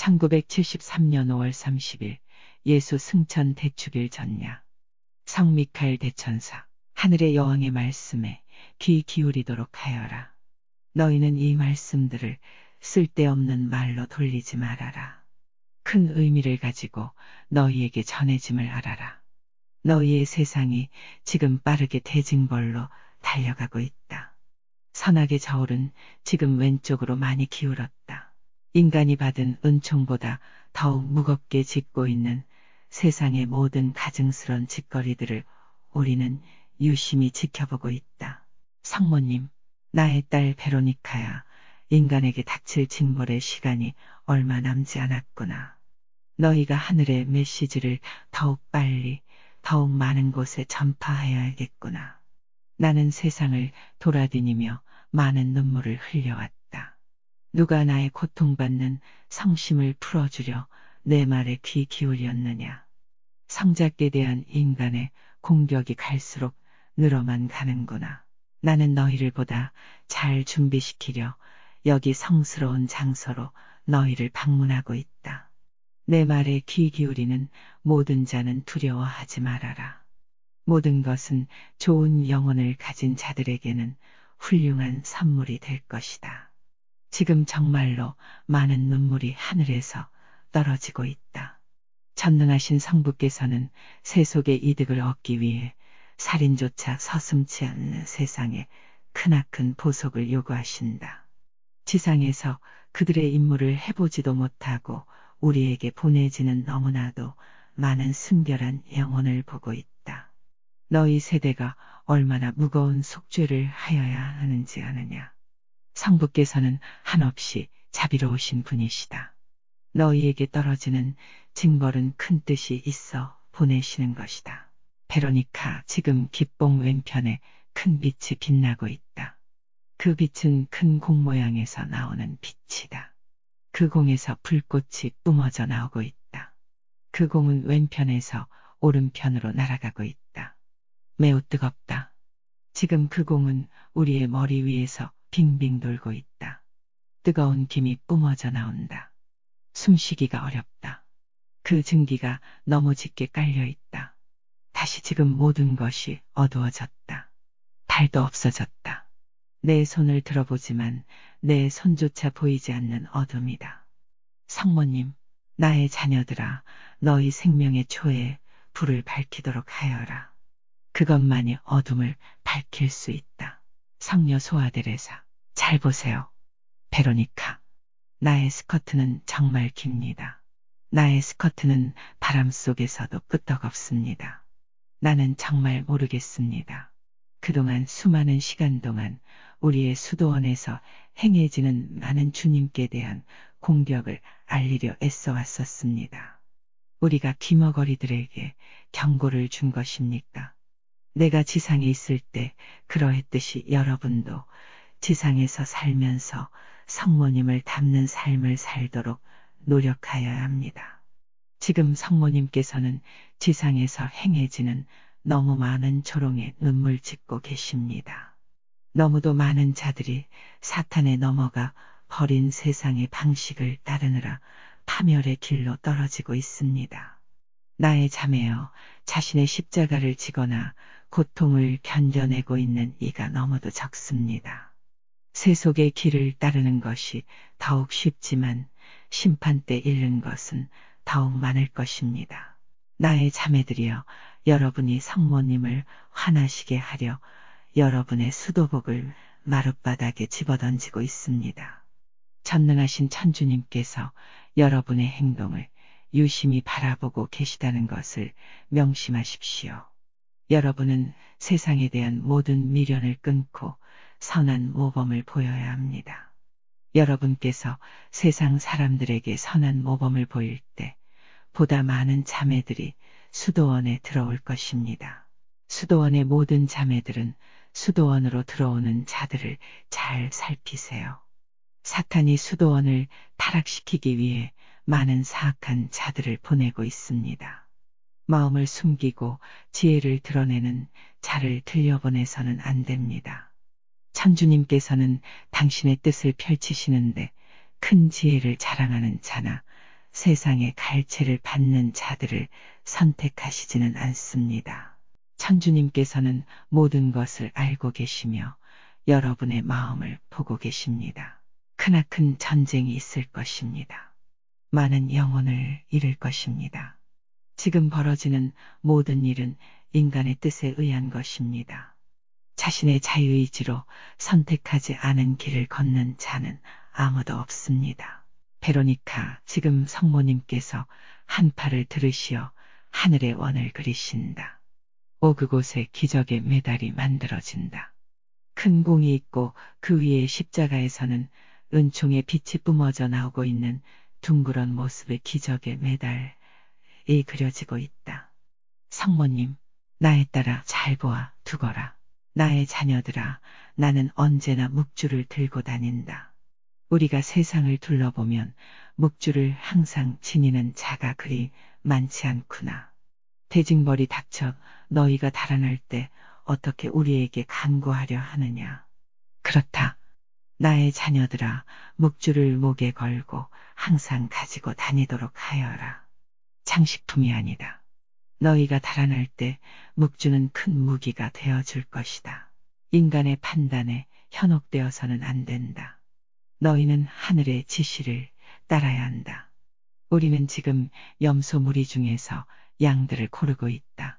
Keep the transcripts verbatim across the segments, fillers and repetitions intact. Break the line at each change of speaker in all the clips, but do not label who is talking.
천구백칠십삼 년 오월 삼십일 예수 승천 대축일 전야. 성 미카엘 대천사. 하늘의 여왕의 말씀에 귀 기울이도록 하여라. 너희는 이 말씀들을 쓸데없는 말로 돌리지 말아라. 큰 의미를 가지고 너희에게 전해짐을 알아라. 너희의 세상이 지금 빠르게 대징벌로 달려가고 있다. 선악의 저울은 지금 왼쪽으로 많이 기울었다. 인간이 받은 은총보다 더욱 무겁게 짚고 있는 세상의 모든 가증스런 짓거리들을 우리는 유심히 지켜보고 있다. 성모님, 나의 딸 베로니카야, 인간에게 닥칠 징벌의 시간이 얼마 남지 않았구나. 너희가 하늘의 메시지를 더욱 빨리, 더욱 많은 곳에 전파해야겠구나. 나는 세상을 돌아다니며 많은 눈물을 흘려왔다. 누가 나의 고통받는 성심을 풀어주려 내 말에 귀 기울였느냐. 성자께 대한 인간의 공격이 갈수록 늘어만 가는구나. 나는 너희를 보다 잘 준비시키려 여기 성스러운 장소로 너희를 방문하고 있다. 내 말에 귀 기울이는 모든 자는 두려워하지 말아라. 모든 것은 좋은 영혼을 가진 자들에게는 훌륭한 선물이 될 것이다. 지금 정말로 많은 눈물이 하늘에서 떨어지고 있다. 전능하신 성부께서는 세속의 이득을 얻기 위해 살인조차 서슴지 않는 세상에 크나큰 보속을 요구하신다. 지상에서 그들의 임무를 해보지도 못하고 우리에게 보내지는 너무나도 많은 순결한 영혼을 보고 있다. 너희 세대가 얼마나 무거운 속죄를 하여야 하는지 아느냐. 성부께서는 한없이 자비로우신 분이시다. 너희에게 떨어지는 징벌은 큰 뜻이 있어 보내시는 것이다. 베로니카, 지금 깃봉 왼편에 큰 빛이 빛나고 있다. 그 빛은 큰 공 모양에서 나오는 빛이다. 그 공에서 불꽃이 뿜어져 나오고 있다. 그 공은 왼편에서 오른편으로 날아가고 있다. 매우 뜨겁다. 지금 그 공은 우리의 머리 위에서 빙빙 돌고 있다. 뜨거운 김이 뿜어져 나온다. 숨쉬기가 어렵다. 그 증기가 너무 짙게 깔려 있다. 다시 지금 모든 것이 어두워졌다. 달도 없어졌다. 내 손을 들어보지만 내 손조차 보이지 않는 어둠이다. 성모님, 나의 자녀들아, 너희 생명의 초에 불을 밝히도록 하여라. 그것만이 어둠을 밝힐 수 있다. 성녀 소아데레사, 잘 보세요. 베로니카, 나의 스커트는 정말 깁니다. 나의 스커트는 바람 속에서도 끄떡없습니다. 나는 정말 모르겠습니다. 그동안 수많은 시간 동안 우리의 수도원에서 행해지는 많은 주님께 대한 공격을 알리려 애써 왔었습니다. 우리가 귀머거리들에게 경고를 준 것입니까? 내가 지상에 있을 때 그러했듯이 여러분도 지상에서 살면서 성모님을 닮는 삶을 살도록 노력하여야 합니다. 지금 성모님께서는 지상에서 행해지는 너무 많은 조롱에 눈물 짓고 계십니다. 너무도 많은 자들이 사탄에 넘어가 버린 세상의 방식을 따르느라 파멸의 길로 떨어지고 있습니다. 나의 자매여, 자신의 십자가를 지거나 고통을 견뎌내고 있는 이가 너무도 적습니다. 세속의 길을 따르는 것이 더욱 쉽지만 심판 때 잃는 것은 더욱 많을 것입니다. 나의 자매들이여, 여러분이 성모님을 화나시게 하려 여러분의 수도복을 마룻바닥에 집어던지고 있습니다. 전능하신 천주님께서 여러분의 행동을 유심히 바라보고 계시다는 것을 명심하십시오. 여러분은 세상에 대한 모든 미련을 끊고 선한 모범을 보여야 합니다. 여러분께서 세상 사람들에게 선한 모범을 보일 때 보다 많은 자매들이 수도원에 들어올 것입니다. 수도원의 모든 자매들은 수도원으로 들어오는 자들을 잘 살피세요. 사탄이 수도원을 타락시키기 위해 많은 사악한 자들을 보내고 있습니다. 마음을 숨기고 지혜를 드러내는 자를 들여보내서는 안 됩니다. 천주님께서는 당신의 뜻을 펼치시는데 큰 지혜를 자랑하는 자나 세상의 갈채를 받는 자들을 선택하시지는 않습니다. 천주님께서는 모든 것을 알고 계시며 여러분의 마음을 보고 계십니다. 크나큰 전쟁이 있을 것입니다. 많은 영혼을 잃을 것입니다. 지금 벌어지는 모든 일은 인간의 뜻에 의한 것입니다. 자신의 자유의지로 선택하지 않은 길을 걷는 자는 아무도 없습니다. 베로니카, 지금 성모님께서 한 팔을 들으시어 하늘의 원을 그리신다. 오, 그곳에 기적의 메달이 만들어진다. 큰 공이 있고 그 위에 십자가에서는 은총의 빛이 뿜어져 나오고 있는 둥그런 모습의 기적의 메달이 그려지고 있다. 성모님, 나에 따라 잘 보아 두거라. 나의 자녀들아, 나는 언제나 묵주를 들고 다닌다. 우리가 세상을 둘러보면 묵주를 항상 지니는 자가 그리 많지 않구나. 대징벌이 닥쳐 너희가 달아날 때 어떻게 우리에게 간구하려 하느냐. 그렇다. 나의 자녀들아, 묵주를 목에 걸고 항상 가지고 다니도록 하여라. 장식품이 아니다. 너희가 달아날 때 묵주는 큰 무기가 되어줄 것이다. 인간의 판단에 현혹되어서는 안 된다. 너희는 하늘의 지시를 따라야 한다. 우리는 지금 염소 무리 중에서 양들을 고르고 있다.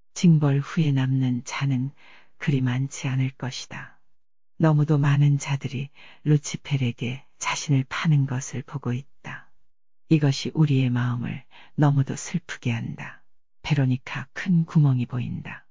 징벌 후에 남는 자는 그리 많지 않을 것이다. 너무도 많은 자들이 루치펠에게 자신을 파는 것을 보고 있다. 이것이 우리의 마음을 너무도 슬프게 한다. 베로니카, 큰 구멍이 보인다.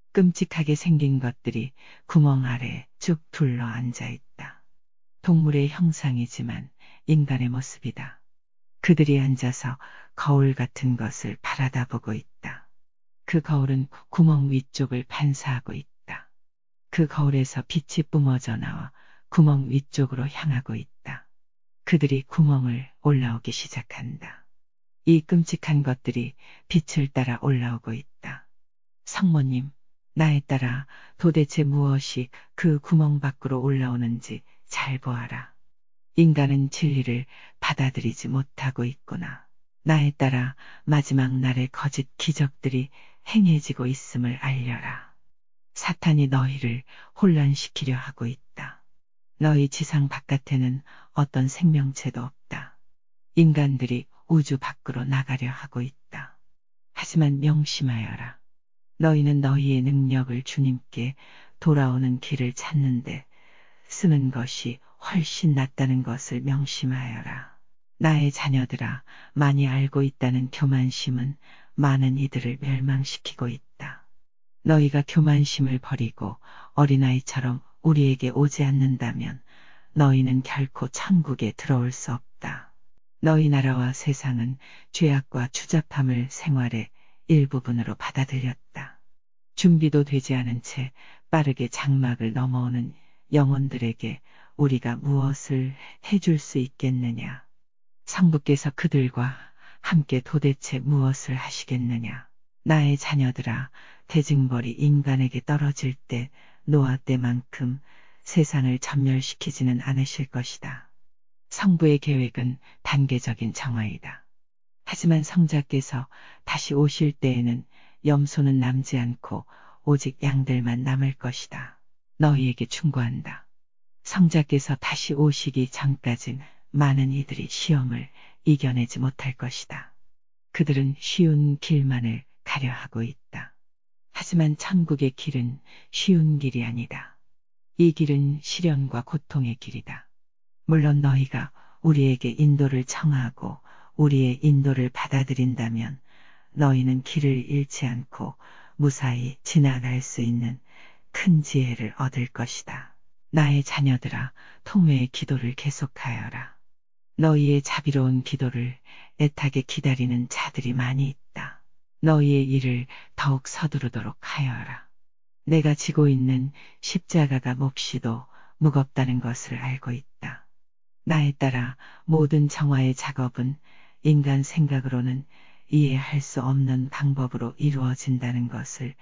끔찍하게 생긴 것들이 구멍 아래 쭉 둘러 앉아 있다. 동물의 형상이지만 인간의 모습이다. 그들이 앉아서 거울 같은 것을 바라다보고 있다. 그 거울은 구멍 위쪽을 반사하고 있다. 그 거울에서 빛이 뿜어져 나와 구멍 위쪽으로 향하고 있다. 그들이 구멍을 올라오기 시작한다. 이 끔찍한 것들이 빛을 따라 올라오고 있다. 성모님, 나에 따라 도대체 무엇이 그 구멍 밖으로 올라오는지 잘 보아라. 인간은 진리를 받아들이지 못하고 있구나. 나에 따라 마지막 날의 거짓 기적들이 행해지고 있음을 알려라. 사탄이 너희를 혼란시키려 하고 있다. 너희 지상 바깥에는 어떤 생명체도 없다. 인간들이 우주 밖으로 나가려 하고 있다. 하지만 명심하여라. 너희는 너희의 능력을 주님께 돌아오는 길을 찾는데 쓰는 것이 훨씬 낫다는 것을 명심하여라. 나의 자녀들아, 많이 알고 있다는 교만심은 많은 이들을 멸망시키고 있다. 너희가 교만심을 버리고 어린아이처럼 우리에게 오지 않는다면 너희는 결코 천국에 들어올 수 없다. 너희 나라와 세상은 죄악과 추잡함을 생활의 일부분으로 받아들였다. 준비도 되지 않은 채 빠르게 장막을 넘어오는 영혼들에게 우리가 무엇을 해줄 수 있겠느냐? 성부께서 그들과 함께 도대체 무엇을 하시겠느냐? 나의 자녀들아, 대징벌이 인간에게 떨어질 때 노아 때만큼 세상을 전멸시키지는 않으실 것이다. 성부의 계획은 단계적인 정화이다. 하지만 성자께서 다시 오실 때에는 염소는 남지 않고 오직 양들만 남을 것이다. 너희에게 충고한다. 성자께서 다시 오시기 전까진 많은 이들이 시험을 이겨내지 못할 것이다. 그들은 쉬운 길만을 가려 하고 있다. 하지만 천국의 길은 쉬운 길이 아니다. 이 길은 시련과 고통의 길이다. 물론 너희가 우리에게 인도를 청하고 우리의 인도를 받아들인다면 너희는 길을 잃지 않고 무사히 지나갈 수 있는 큰 지혜를 얻을 것이다. 나의 자녀들아, 통회의 기도를 계속하여라. 너희의 자비로운 기도를 애타게 기다리는 자들이 많이 있다. 너희의 일을 더욱 서두르도록 하여라. 내가 지고 있는 십자가가 몹시도 무겁다는 것을 알고 있다. 나에 따라 모든 정화의 작업은 인간 생각으로는 이해할 수 없는 방법으로 이루어진다는 것을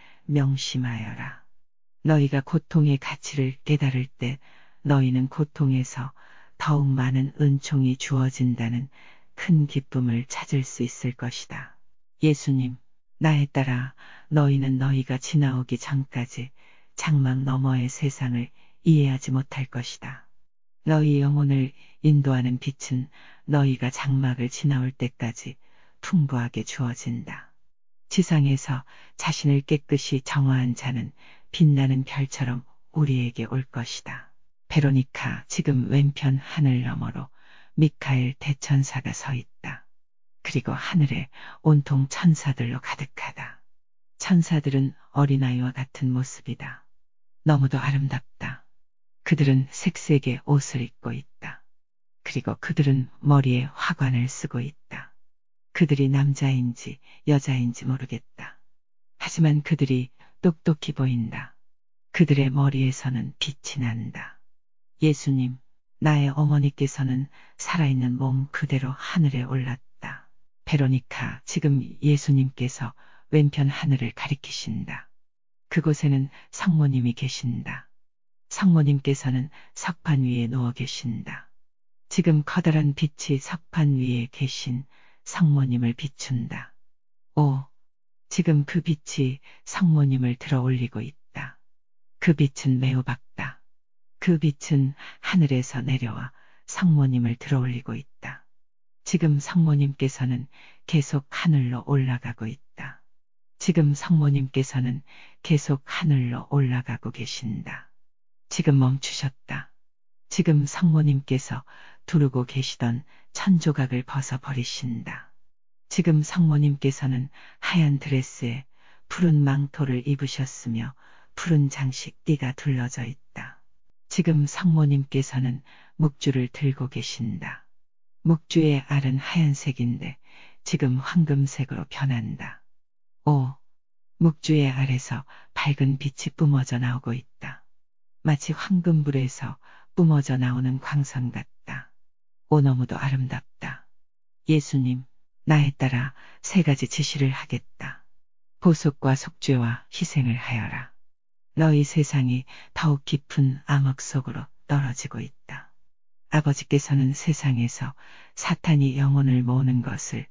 명심하여라. 너희가 고통의 가치를 깨달을 때 너희는 고통에서 더욱 많은 은총이 주어진다는 큰 기쁨을 찾을 수 있을 것이다. 예수님, 나에 따라 너희는 너희가 지나오기 전까지 장막 너머의 세상을 이해하지 못할 것이다. 너희 영혼을 인도하는 빛은 너희가 장막을 지나올 때까지 풍부하게 주어진다. 지상에서 자신을 깨끗이 정화한 자는 빛나는 별처럼 우리에게 올 것이다. 베로니카, 지금 왼편 하늘 너머로 미카엘 대천사가 서 있다. 그리고 하늘에 온통 천사들로 가득하다. 천사들은 어린아이와 같은 모습이다. 너무도 아름답다. 그들은 색색의 옷을 입고 있다. 그리고 그들은 머리에 화관을 쓰고 있다. 그들이 남자인지 여자인지 모르겠다. 하지만 그들이 똑똑히 보인다. 그들의 머리에서는 빛이 난다. 예수님, 나의 어머니께서는 살아있는 몸 그대로 하늘에 올랐다. 베로니카, 지금 예수님께서 왼편 하늘을 가리키신다. 그곳에는 성모님이 계신다. 성모님께서는 석판 위에 누워 계신다. 지금 커다란 빛이 석판 위에 계신 성모님을 비춘다. 오, 지금 그 빛이 성모님을 들어 올리고 있다. 그 빛은 매우 밝다. 그 빛은 하늘에서 내려와 성모님을 들어 올리고 있다. 지금 성모님께서는 계속 하늘로 올라가고 있다. 지금 성모님께서는 계속 하늘로 올라가고 계신다. 지금 멈추셨다. 지금 성모님께서 두르고 계시던 천조각을 벗어버리신다. 지금 성모님께서는 하얀 드레스에 푸른 망토를 입으셨으며 푸른 장식 띠가 둘러져 있다. 지금 성모님께서는 묵주를 들고 계신다. 묵주의 알은 하얀색인데 지금 황금색으로 변한다. 오, 묵주의 알에서 밝은 빛이 뿜어져 나오고 있다. 마치 황금불에서 뿜어져 나오는 광선 같다. 오, 너무도 아름답다. 예수님, 나에 따라 세 가지 지시를 하겠다. 보속과 속죄와 희생을 하여라. 너희 세상이 더욱 깊은 암흑 속으로 떨어지고 있다. 아버지께서는 세상에서 사탄이 영혼을 모으는 것을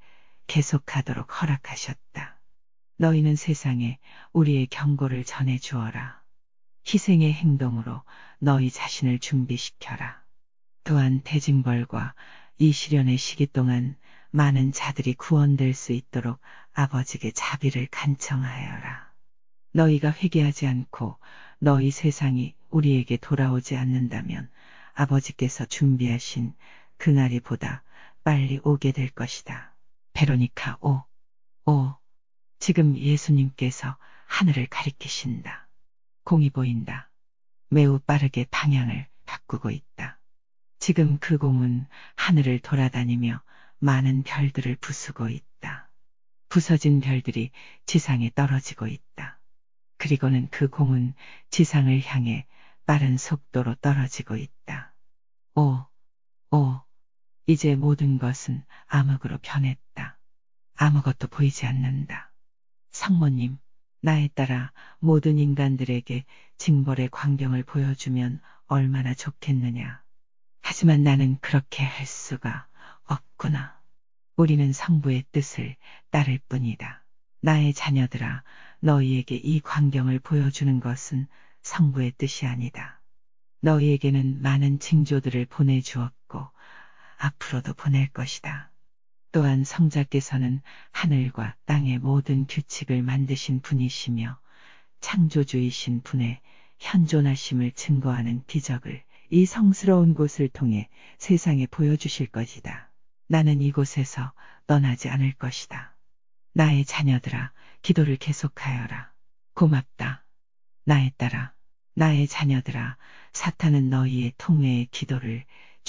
계속하도록 허락하셨다. 너희는 세상에 우리의 경고를 전해 주어라. 희생의 행동으로 너희 자신을 준비시켜라. 또한 대징벌과 이 시련의 시기 동안 많은 자들이 구원될 수 있도록 아버지께 자비를 간청하여라. 너희가 회개하지 않고 너희 세상이 우리에게 돌아오지 않는다면 아버지께서 준비하신 그날이 보다 빨리 오게 될 것이다. 베로니카, 오, 오, 지금 예수님께서 하늘을 가리키신다. 공이 보인다. 매우 빠르게 방향을 바꾸고 있다. 지금 그 공은 하늘을 돌아다니며 많은 별들을 부수고 있다. 부서진 별들이 지상에 떨어지고 있다. 그리고는 그 공은 지상을 향해 빠른 속도로 떨어지고 있다. 오, 오, 이제 모든 것은 암흑으로 변했다. 아무것도 보이지 않는다. 성모님, 나에 따라 모든 인간들에게 징벌의 광경을 보여주면 얼마나 좋겠느냐. 하지만 나는 그렇게 할 수가 없구나. 우리는 성부의 뜻을 따를 뿐이다. 나의 자녀들아, 너희에게 이 광경을 보여주는 것은 성부의 뜻이 아니다. 너희에게는 많은 징조들을 보내주었고 앞으로도 보낼 것이다. 또한 성자께서는 하늘과 땅의 모든 규칙을 만드신 분이시며 창조주이신 분의 현존하심을 증거하는 기적을 이 성스러운 곳을 통해 세상에 보여주실 것이다. 나는 이곳에서 떠나지 않을 것이다. 나의 자녀들아, 기도를 계속하여라. 고맙다. 나에 따라, 나의 자녀들아, 사탄은 너희의 통회의 기도를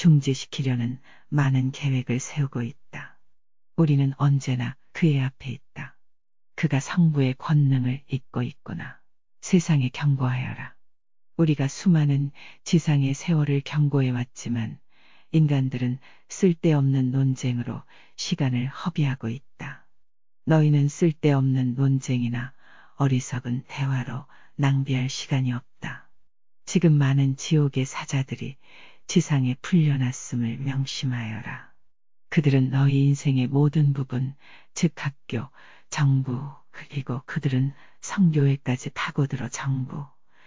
중지시키려는 많은 계획을 세우고 있다. 우리는 언제나 그의 앞에 있다. 그가 성부의 권능을 잇고 있구나. 세상에 경고하여라. 우리가 수많은 지상의 세월을 경고해 왔지만 인간들은 쓸데없는 논쟁으로 시간을 허비하고 있다. 너희는 쓸데없는 논쟁이나 어리석은 대화로 낭비할 시간이 없다. 지금 많은 지옥의 사자들이 지상에 풀려났음을 명심하여라. 그들은 너희 인생의 모든 부분, 즉 학교, 정부, 그리고 그들은 성교회까지 파고들어 정부.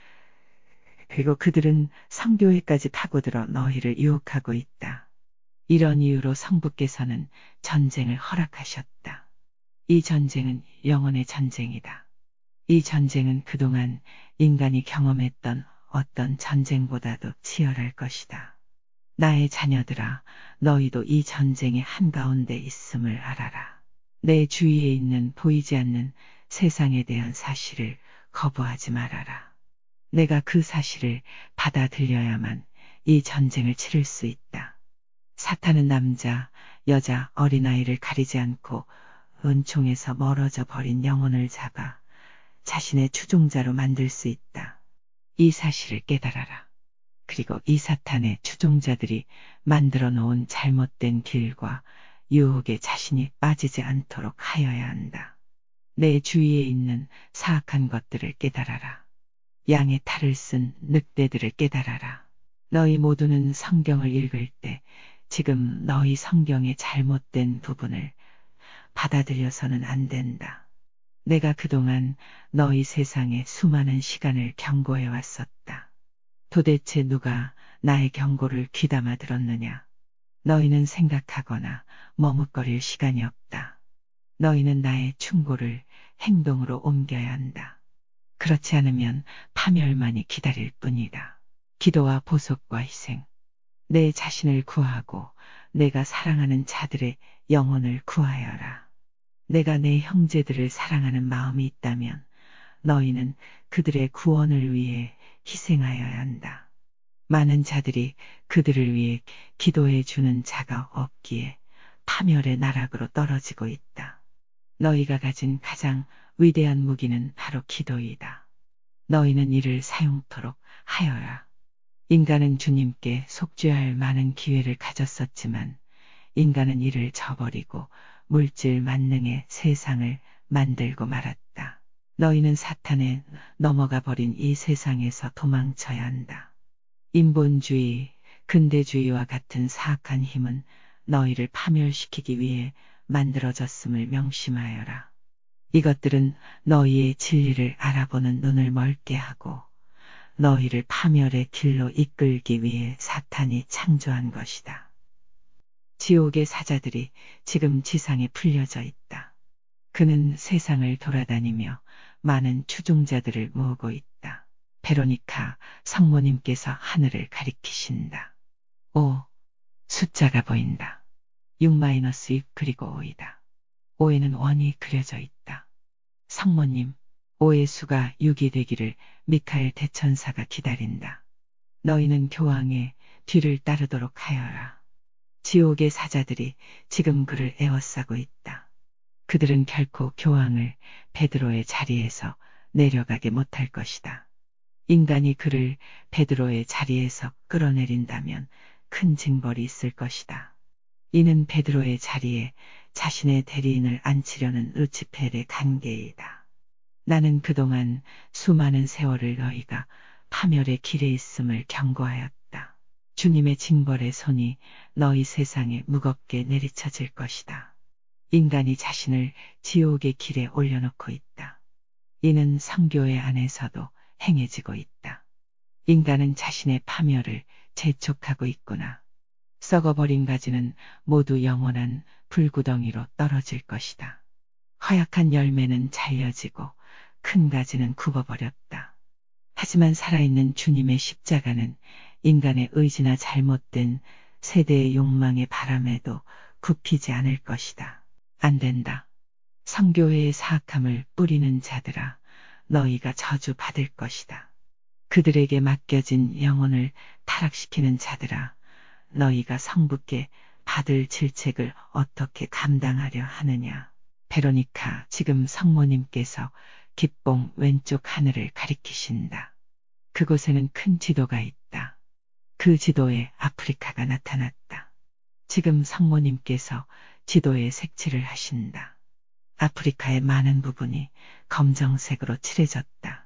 그리고 그들은 성교회까지 파고들어 너희를 유혹하고 있다. 이런 이유로 성부께서는 전쟁을 허락하셨다. 이 전쟁은 영혼의 전쟁이다. 이 전쟁은 그동안 인간이 경험했던 어떤 전쟁보다도 치열할 것이다. 나의 자녀들아, 너희도 이 전쟁의 한가운데 있음을 알아라. 내 주위에 있는 보이지 않는 세상에 대한 사실을 거부하지 말아라. 내가 그 사실을 받아들여야만 이 전쟁을 치를 수 있다. 사탄은 남자, 여자, 어린아이를 가리지 않고 은총에서 멀어져 버린 영혼을 잡아 자신의 추종자로 만들 수 있다. 이 사실을 깨달아라. 그리고 이 사탄의 추종자들이 만들어 놓은 잘못된 길과 유혹에 자신이 빠지지 않도록 하여야 한다. 내 주위에 있는 사악한 것들을 깨달아라. 양의 탈을 쓴 늑대들을 깨달아라. 너희 모두는 성경을 읽을 때 지금 너희 성경의 잘못된 부분을 받아들여서는 안 된다. 내가 그동안 너희 세상에 수많은 시간을 경고해 왔었다. 도대체 누가 나의 경고를 귀담아 들었느냐? 너희는 생각하거나 머뭇거릴 시간이 없다. 너희는 나의 충고를 행동으로 옮겨야 한다. 그렇지 않으면 파멸만이 기다릴 뿐이다. 기도와 보속과 희생. 내 자신을 구하고 내가 사랑하는 자들의 영혼을 구하여라. 내가 내 형제들을 사랑하는 마음이 있다면 너희는 그들의 구원을 위해 희생하여야 한다. 많은 자들이 그들을 위해 기도해 주는 자가 없기에 파멸의 나락으로 떨어지고 있다. 너희가 가진 가장 위대한 무기는 바로 기도이다. 너희는 이를 사용토록 하여라. 인간은 주님께 속죄할 많은 기회를 가졌었지만 인간은 이를 저버리고 물질 만능의 세상을 만들고 말았다. 너희는 사탄에 넘어가 버린 이 세상에서 도망쳐야 한다. 인본주의, 근대주의와 같은 사악한 힘은 너희를 파멸시키기 위해 만들어졌음을 명심하여라. 이것들은 너희의 진리를 알아보는 눈을 멀게 하고 너희를 파멸의 길로 이끌기 위해 사탄이 창조한 것이다. 지옥의 사자들이 지금 지상에 풀려져 있다. 그는 세상을 돌아다니며 많은 추종자들을 모으고 있다. 베로니카 성모님께서 하늘을 가리키신다. 오, 숫자가 보인다. 육 마이너스 육 그리고 오이다. 오에는 원이 그려져 있다. 성모님, 오의 수가 육이 되기를 미카엘 대천사가 기다린다. 너희는 교황의 뒤를 따르도록 하여라. 지옥의 사자들이 지금 그를 에워싸고 있다. 그들은 결코 교황을 베드로의 자리에서 내려가게 못할 것이다. 인간이 그를 베드로의 자리에서 끌어내린다면 큰 징벌이 있을 것이다. 이는 베드로의 자리에 자신의 대리인을 앉히려는 루치펠의 간계이다. 나는 그동안 수많은 세월을 너희가 파멸의 길에 있음을 경고하였다. 주님의 징벌의 손이 너희 세상에 무겁게 내리쳐질 것이다. 인간이 자신을 지옥의 길에 올려놓고 있다. 이는 성교회 안에서도 행해지고 있다. 인간은 자신의 파멸을 재촉하고 있구나. 썩어버린 가지는 모두 영원한 불구덩이로 떨어질 것이다. 허약한 열매는 잘려지고 큰 가지는 굽어버렸다. 하지만 살아있는 주님의 십자가는 인간의 의지나 잘못된 세대의 욕망의 바람에도 굽히지 않을 것이다. 안 된다. 성교회의 사악함을 뿌리는 자들아, 너희가 저주받을 것이다. 그들에게 맡겨진 영혼을 타락시키는 자들아, 너희가 성부께 받을 질책을 어떻게 감당하려 하느냐. 베로니카, 지금 성모님께서 기봉 왼쪽 하늘을 가리키신다. 그곳에는 큰 지도가 있다. 그 지도에 아프리카가 나타났다. 지금 성모님께서 지도에 색칠을 하신다. 아프리카의 많은 부분이 검정색으로 칠해졌다.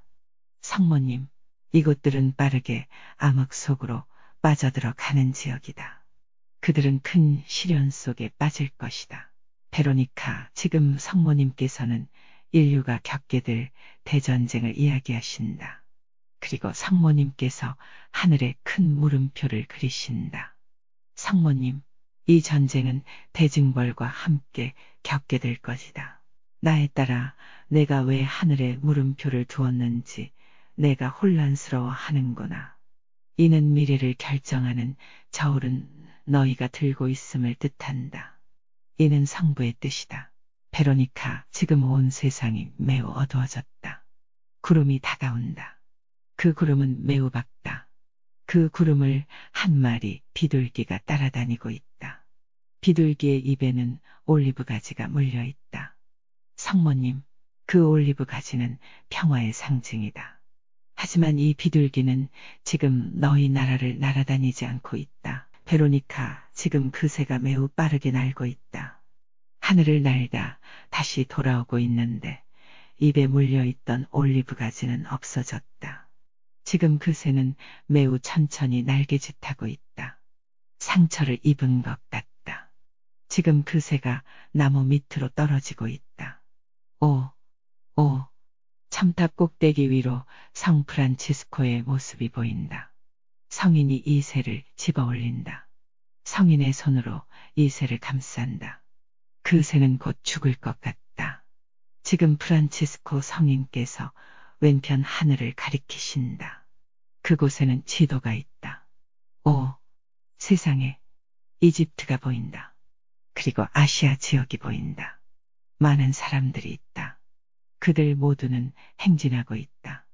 성모님, 이곳들은 빠르게 암흑 속으로 빠져들어 가는 지역이다. 그들은 큰 시련 속에 빠질 것이다. 베로니카, 지금 성모님께서는 인류가 겪게 될 대전쟁을 이야기하신다. 그리고 성모님께서 하늘에 큰 물음표를 그리신다. 성모님, 이 전쟁은 대징벌과 함께 겪게 될 것이다. 나에 따라 내가 왜 하늘에 물음표를 두었는지 내가 혼란스러워 하는구나. 이는 미래를 결정하는 저울은 너희가 들고 있음을 뜻한다. 이는 성부의 뜻이다. 베로니카, 지금 온 세상이 매우 어두워졌다. 구름이 다가온다. 그 구름은 매우 밝다. 그 구름을 한 마리 비둘기가 따라다니고 있다. 비둘기의 입에는 올리브 가지가 물려 있다. 성모님, 그 올리브 가지는 평화의 상징이다. 하지만 이 비둘기는 지금 너희 나라를 날아다니지 않고 있다. 베로니카, 지금 그 새가 매우 빠르게 날고 있다. 하늘을 날다 다시 돌아오고 있는데 입에 물려있던 올리브 가지는 없어졌다. 지금 그 새는 매우 천천히 날개짓하고 있다. 상처를 입은 것 같다. 지금 그 새가 나무 밑으로 떨어지고 있다. 오, 오, 첨탑 꼭대기 위로 성 프란치스코의 모습이 보인다. 성인이 이 새를 집어 올린다. 성인의 손으로 이 새를 감싼다. 그 새는 곧 죽을 것 같다. 지금 프란치스코 성인께서 왼편 하늘을 가리키신다. 그곳에는 지도가 있다. 오, 세상에, 이집트가 보인다. 그리고 아시아 지역이 보인다. 많은 사람들이 있다. 그들 모두는 행진하고 있다.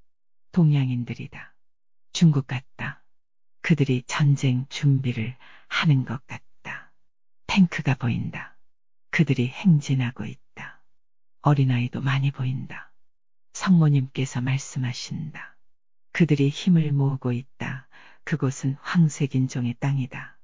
동양인들이다. 중국 같다. 그들이 전쟁 준비를 하는 것 같다. 탱크가 보인다. 그들이 행진하고 있다. 어린아이도 많이 보인다. 성모님께서 말씀하신다. 그들이 힘을 모으고 있다. 그곳은 황색인종의 땅이다.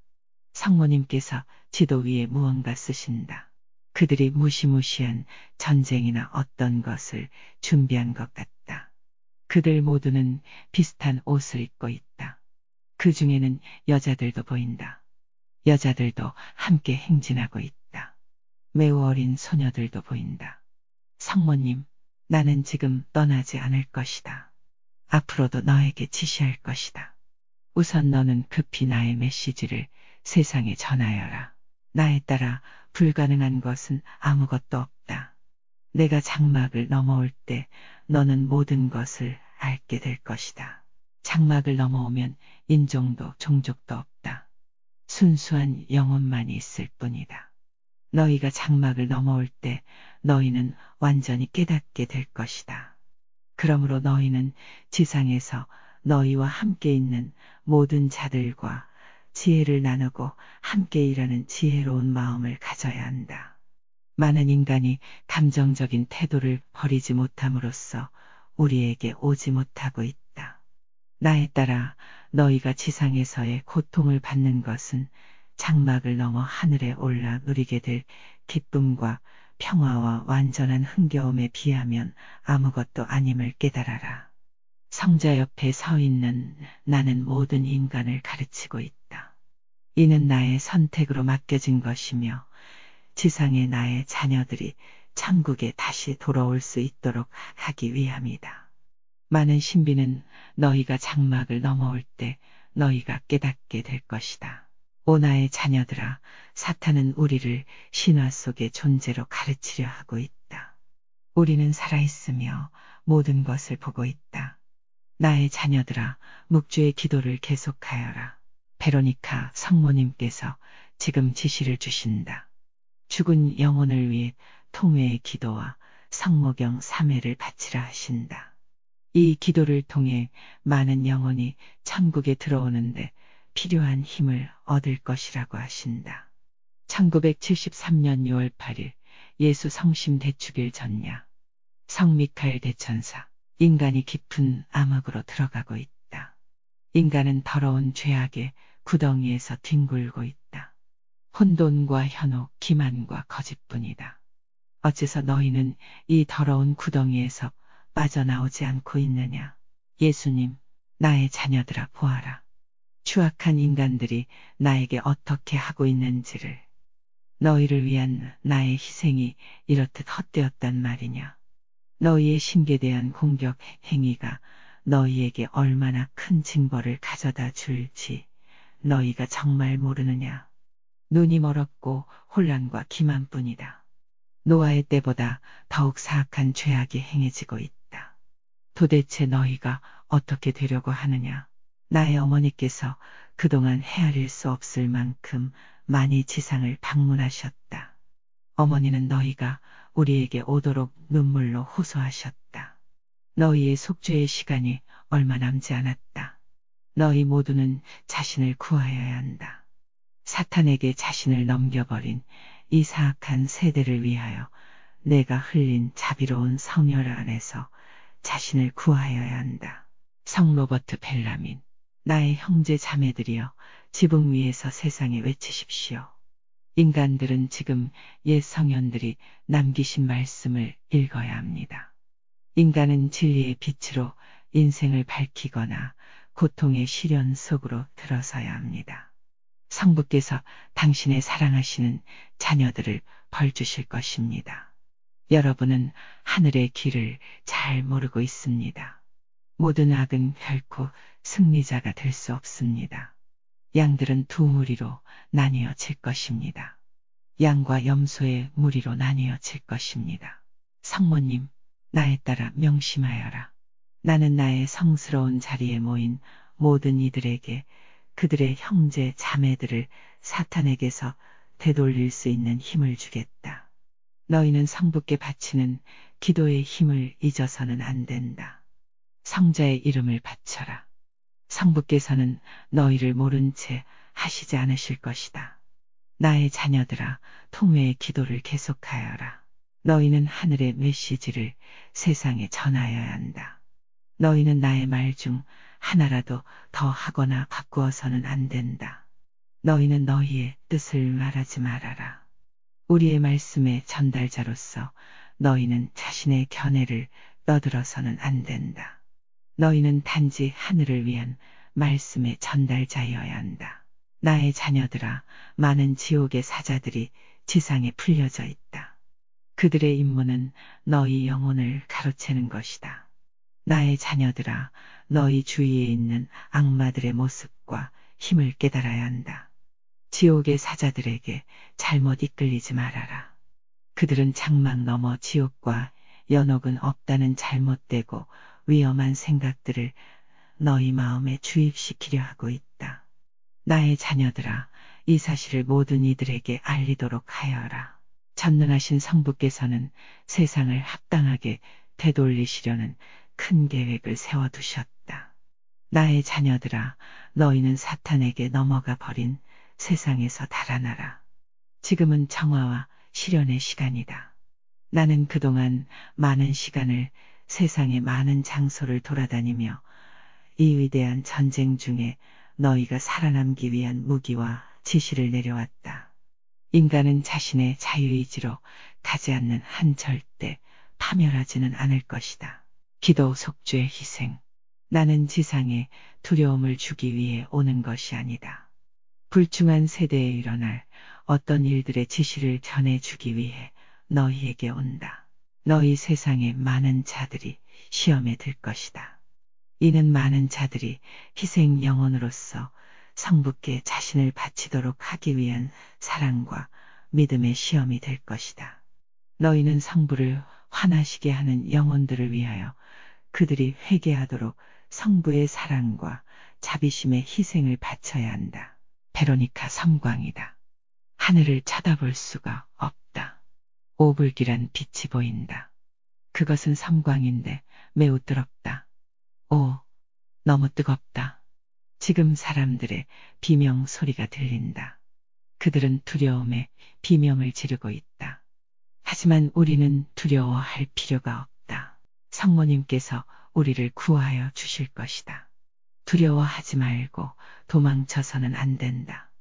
성모님께서 지도 위에 무언가 쓰신다. 그들이 무시무시한 전쟁이나 어떤 것을 준비한 것 같다. 그들 모두는 비슷한 옷을 입고 있다. 그 중에는 여자들도 보인다. 여자들도 함께 행진하고 있다. 매우 어린 소녀들도 보인다. 성모님, 나는 지금 떠나지 않을 것이다. 앞으로도 너에게 지시할 것이다. 우선 너는 급히 나의 메시지를 세상에 전하여라. 나에 따라 불가능한 것은 아무것도 없다. 내가 장막을 넘어올 때 너는 모든 것을 알게 될 것이다. 장막을 넘어오면 인종도 종족도 없다. 순수한 영혼만이 있을 뿐이다. 너희가 장막을 넘어올 때 너희는 완전히 깨닫게 될 것이다. 그러므로 너희는 지상에서 너희와 함께 있는 모든 자들과 지혜를 나누고 함께 일하는 지혜로운 마음을 가져야 한다. 많은 인간이 감정적인 태도를 버리지 못함으로써 우리에게 오지 못하고 있다. 나에 따라 너희가 지상에서의 고통을 받는 것은 장막을 넘어 하늘에 올라 누리게 될 기쁨과 평화와 완전한 흥겨움에 비하면 아무것도 아님을 깨달아라. 성자 옆에 서 있는 나는 모든 인간을 가르치고 있다. 이는 나의 선택으로 맡겨진 것이며 지상의 나의 자녀들이 천국에 다시 돌아올 수 있도록 하기 위함이다. 많은 신비는 너희가 장막을 넘어올 때 너희가 깨닫게 될 것이다. 오 나의 자녀들아, 사탄은 우리를 신화 속의 존재로 가르치려 하고 있다. 우리는 살아있으며 모든 것을 보고 있다. 나의 자녀들아, 묵주의 기도를 계속하여라. 베로니카, 성모님께서 지금 지시를 주신다. 죽은 영혼을 위해 통회의 기도와 성모경 삼 회를 바치라 하신다. 이 기도를 통해 많은 영혼이 천국에 들어오는데 필요한 힘을 얻을 것이라고 하신다. 천구백칠십삼 년 유월 팔일 예수 성심 대축일 전야. 성 미카엘 대천사. 인간이 깊은 암흑으로 들어가고 있다. 인간은 더러운 죄악의 구덩이에서 뒹굴고 있다. 혼돈과 현혹, 기만과 거짓뿐이다. 어째서 너희는 이 더러운 구덩이에서 빠져나오지 않고 있느냐? 예수님, 나의 자녀들아 보아라. 추악한 인간들이 나에게 어떻게 하고 있는지를, 너희를 위한 나의 희생이 이렇듯 헛되었단 말이냐. 너희의 신께 대한 공격 행위가 너희에게 얼마나 큰 징벌을 가져다 줄지 너희가 정말 모르느냐. 눈이 멀었고 혼란과 기만뿐이다. 노아의 때보다 더욱 사악한 죄악이 행해지고 있다. 도대체 너희가 어떻게 되려고 하느냐. 나의 어머니께서 그동안 헤아릴 수 없을 만큼 많이 지상을 방문하셨다. 어머니는 너희가 우리에게 오도록 눈물로 호소하셨다. 너희의 속죄의 시간이 얼마 남지 않았다. 너희 모두는 자신을 구하여야 한다. 사탄에게 자신을 넘겨버린 이 사악한 세대를 위하여 내가 흘린 자비로운 성혈 안에서 자신을 구하여야 한다. 성 로버트 벨라민. 나의 형제 자매들이여, 지붕 위에서 세상에 외치십시오. 인간들은 지금 옛 성현들이 남기신 말씀을 읽어야 합니다. 인간은 진리의 빛으로 인생을 밝히거나 고통의 시련 속으로 들어서야 합니다. 성부께서 당신의 사랑하시는 자녀들을 벌 주실 것입니다. 여러분은 하늘의 길을 잘 모르고 있습니다. 모든 악은 결코 승리자가 될 수 없습니다. 양들은 두 무리로 나뉘어질 것입니다. 양과 염소의 무리로 나뉘어질 것입니다. 성모님, 나에 따라 명심하여라. 나는 나의 성스러운 자리에 모인 모든 이들에게 그들의 형제 자매들을 사탄에게서 되돌릴 수 있는 힘을 주겠다. 너희는 성부께 바치는 기도의 힘을 잊어서는 안 된다. 성자의 이름을 바쳐라. 성부께서는 너희를 모른 채 하시지 않으실 것이다. 나의 자녀들아, 통회의 기도를 계속하여라. 너희는 하늘의 메시지를 세상에 전하여야 한다. 너희는 나의 말 중 하나라도 더 하거나 바꾸어서는 안 된다. 너희는 너희의 뜻을 말하지 말아라. 우리의 말씀의 전달자로서 너희는 자신의 견해를 떠들어서는 안 된다. 너희는 단지 하늘을 위한 말씀의 전달자여야 한다. 나의 자녀들아, 많은 지옥의 사자들이 지상에 풀려져 있다. 그들의 임무는 너희 영혼을 가로채는 것이다. 나의 자녀들아, 너희 주위에 있는 악마들의 모습과 힘을 깨달아야 한다. 지옥의 사자들에게 잘못 이끌리지 말아라. 그들은 장막 너머 지옥과 연옥은 없다는 잘못되고 위험한 생각들을 너희 마음에 주입시키려 하고 있다. 나의 자녀들아, 이 사실을 모든 이들에게 알리도록 하여라. 전능하신 성부께서는 세상을 합당하게 되돌리시려는 큰 계획을 세워두셨다. 나의 자녀들아, 너희는 사탄에게 넘어가 버린 세상에서 달아나라. 지금은 정화와 실현의 시간이다. 나는 그동안 많은 시간을 세상의 많은 장소를 돌아다니며 이 위대한 전쟁 중에 너희가 살아남기 위한 무기와 지시를 내려왔다. 인간은 자신의 자유의지로 가지 않는 한 절대 파멸하지는 않을 것이다. 기도, 속죄, 희생. 나는 지상에 두려움을 주기 위해 오는 것이 아니다. 불중한 세대에 일어날 어떤 일들의 지시를 전해주기 위해 너희에게 온다. 너희 세상에 많은 자들이 시험에 들 것이다. 이는 많은 자들이 희생 영혼으로서 성부께 자신을 바치도록 하기 위한 사랑과 믿음의 시험이 될 것이다. 너희는 성부를 화나시게 하는 영혼들을 위하여 그들이 회개하도록 성부의 사랑과 자비심의 희생을 바쳐야 한다. 베로니카 섬광이다. 하늘을 쳐다볼 수가 없다. 오불길한 빛이 보인다. 그것은 섬광인데 매우 뜨겁다. 오, 너무 뜨겁다. 지금 사람들의 비명 소리가 들린다. 그들은 두려움에 비명을 지르고 있다. 하지만 우리는 두려워할 필요가 없다. 성모님께서 우리를 구하여 주실 것이다. 두려워하지 말고 도망쳐서는 안 된다.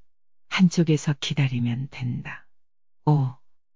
한쪽에서 기다리면 된다. 오,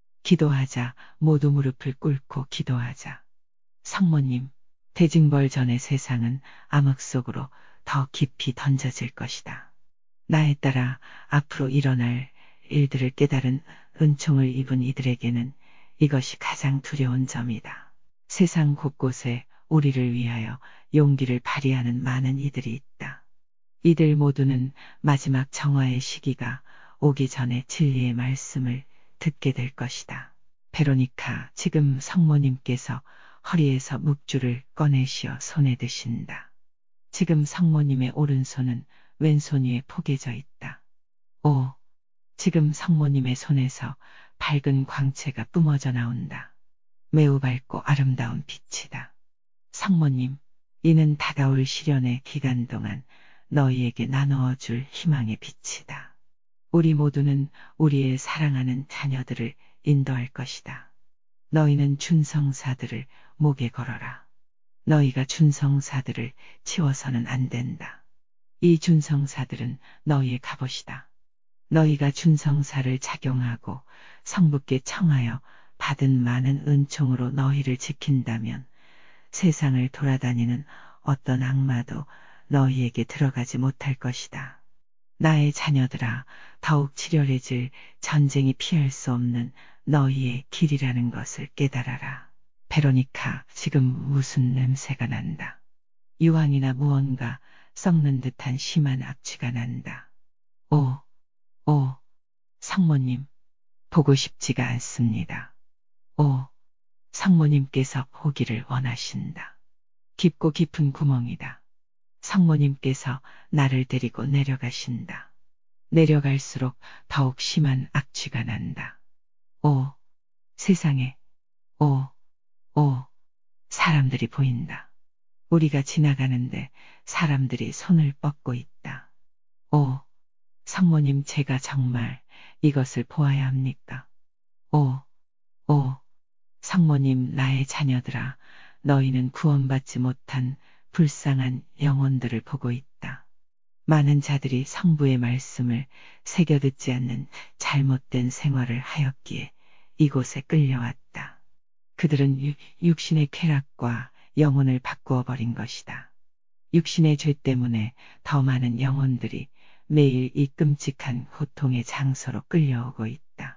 기도하자. 모두 무릎을 꿇고 기도하자. 성모님, 대징벌 전의 세상은 암흑 속으로 더 깊이 던져질 것이다. 나에 따라 앞으로 일어날 일들을 깨달은 은총을 입은 이들에게는 이것이 가장 두려운 점이다. 세상 곳곳에 우리를 위하여 용기를 발휘하는 많은 이들이 있다. 이들 모두는 마지막 정화의 시기가 오기 전에 진리의 말씀을 듣게 될 것이다. 베로니카, 지금 성모님께서 허리에서 묵주를 꺼내시어 손에 드신다. 지금 성모님의 오른손은 왼손 위에 포개져 있다. 오, 지금 성모님의 손에서 밝은 광채가 뿜어져 나온다. 매우 밝고 아름다운 빛이다. 성모님, 이는 다가올 시련의 기간 동안 너희에게 나누어 줄 희망의 빛이다. 우리 모두는 우리의 사랑하는 자녀들을 인도할 것이다. 너희는 준성사들을 목에 걸어라. 너희가 준성사들을 치워서는 안 된다. 이 준성사들은 너희의 갑옷이다. 너희가 준성사를 작용하고 성부께 청하여 받은 많은 은총으로 너희를 지킨다면 세상을 돌아다니는 어떤 악마도 너희에게 들어가지 못할 것이다. 나의 자녀들아, 더욱 치열해질 전쟁이 피할 수 없는 너희의 길이라는 것을 깨달아라. 베로니카, 지금 무슨 냄새가 난다. 유황이나 무언가 썩는 듯한 심한 악취가 난다. 오, 오, 성모님, 보고 싶지가 않습니다. 오, 성모님께서 보기를 원하신다. 깊고 깊은 구멍이다. 성모님께서 나를 데리고 내려가신다. 내려갈수록 더욱 심한 악취가 난다. 오, 세상에, 오, 오, 사람들이 보인다. 우리가 지나가는데 사람들이 손을 뻗고 있다. 오, 성모님, 제가 정말 이것을 보아야 합니까? 오, 오, 성모님, 나의 자녀들아, 너희는 구원받지 못한 불쌍한 영혼들을 보고 있다. 많은 자들이 성부의 말씀을 새겨 듣지 않는 잘못된 생활을 하였기에 이곳에 끌려왔다. 그들은 유, 육신의 쾌락과 영혼을 바꾸어 버린 것이다. 육신의 죄 때문에 더 많은 영혼들이 매일 이 끔찍한 고통의 장소로 끌려오고 있다.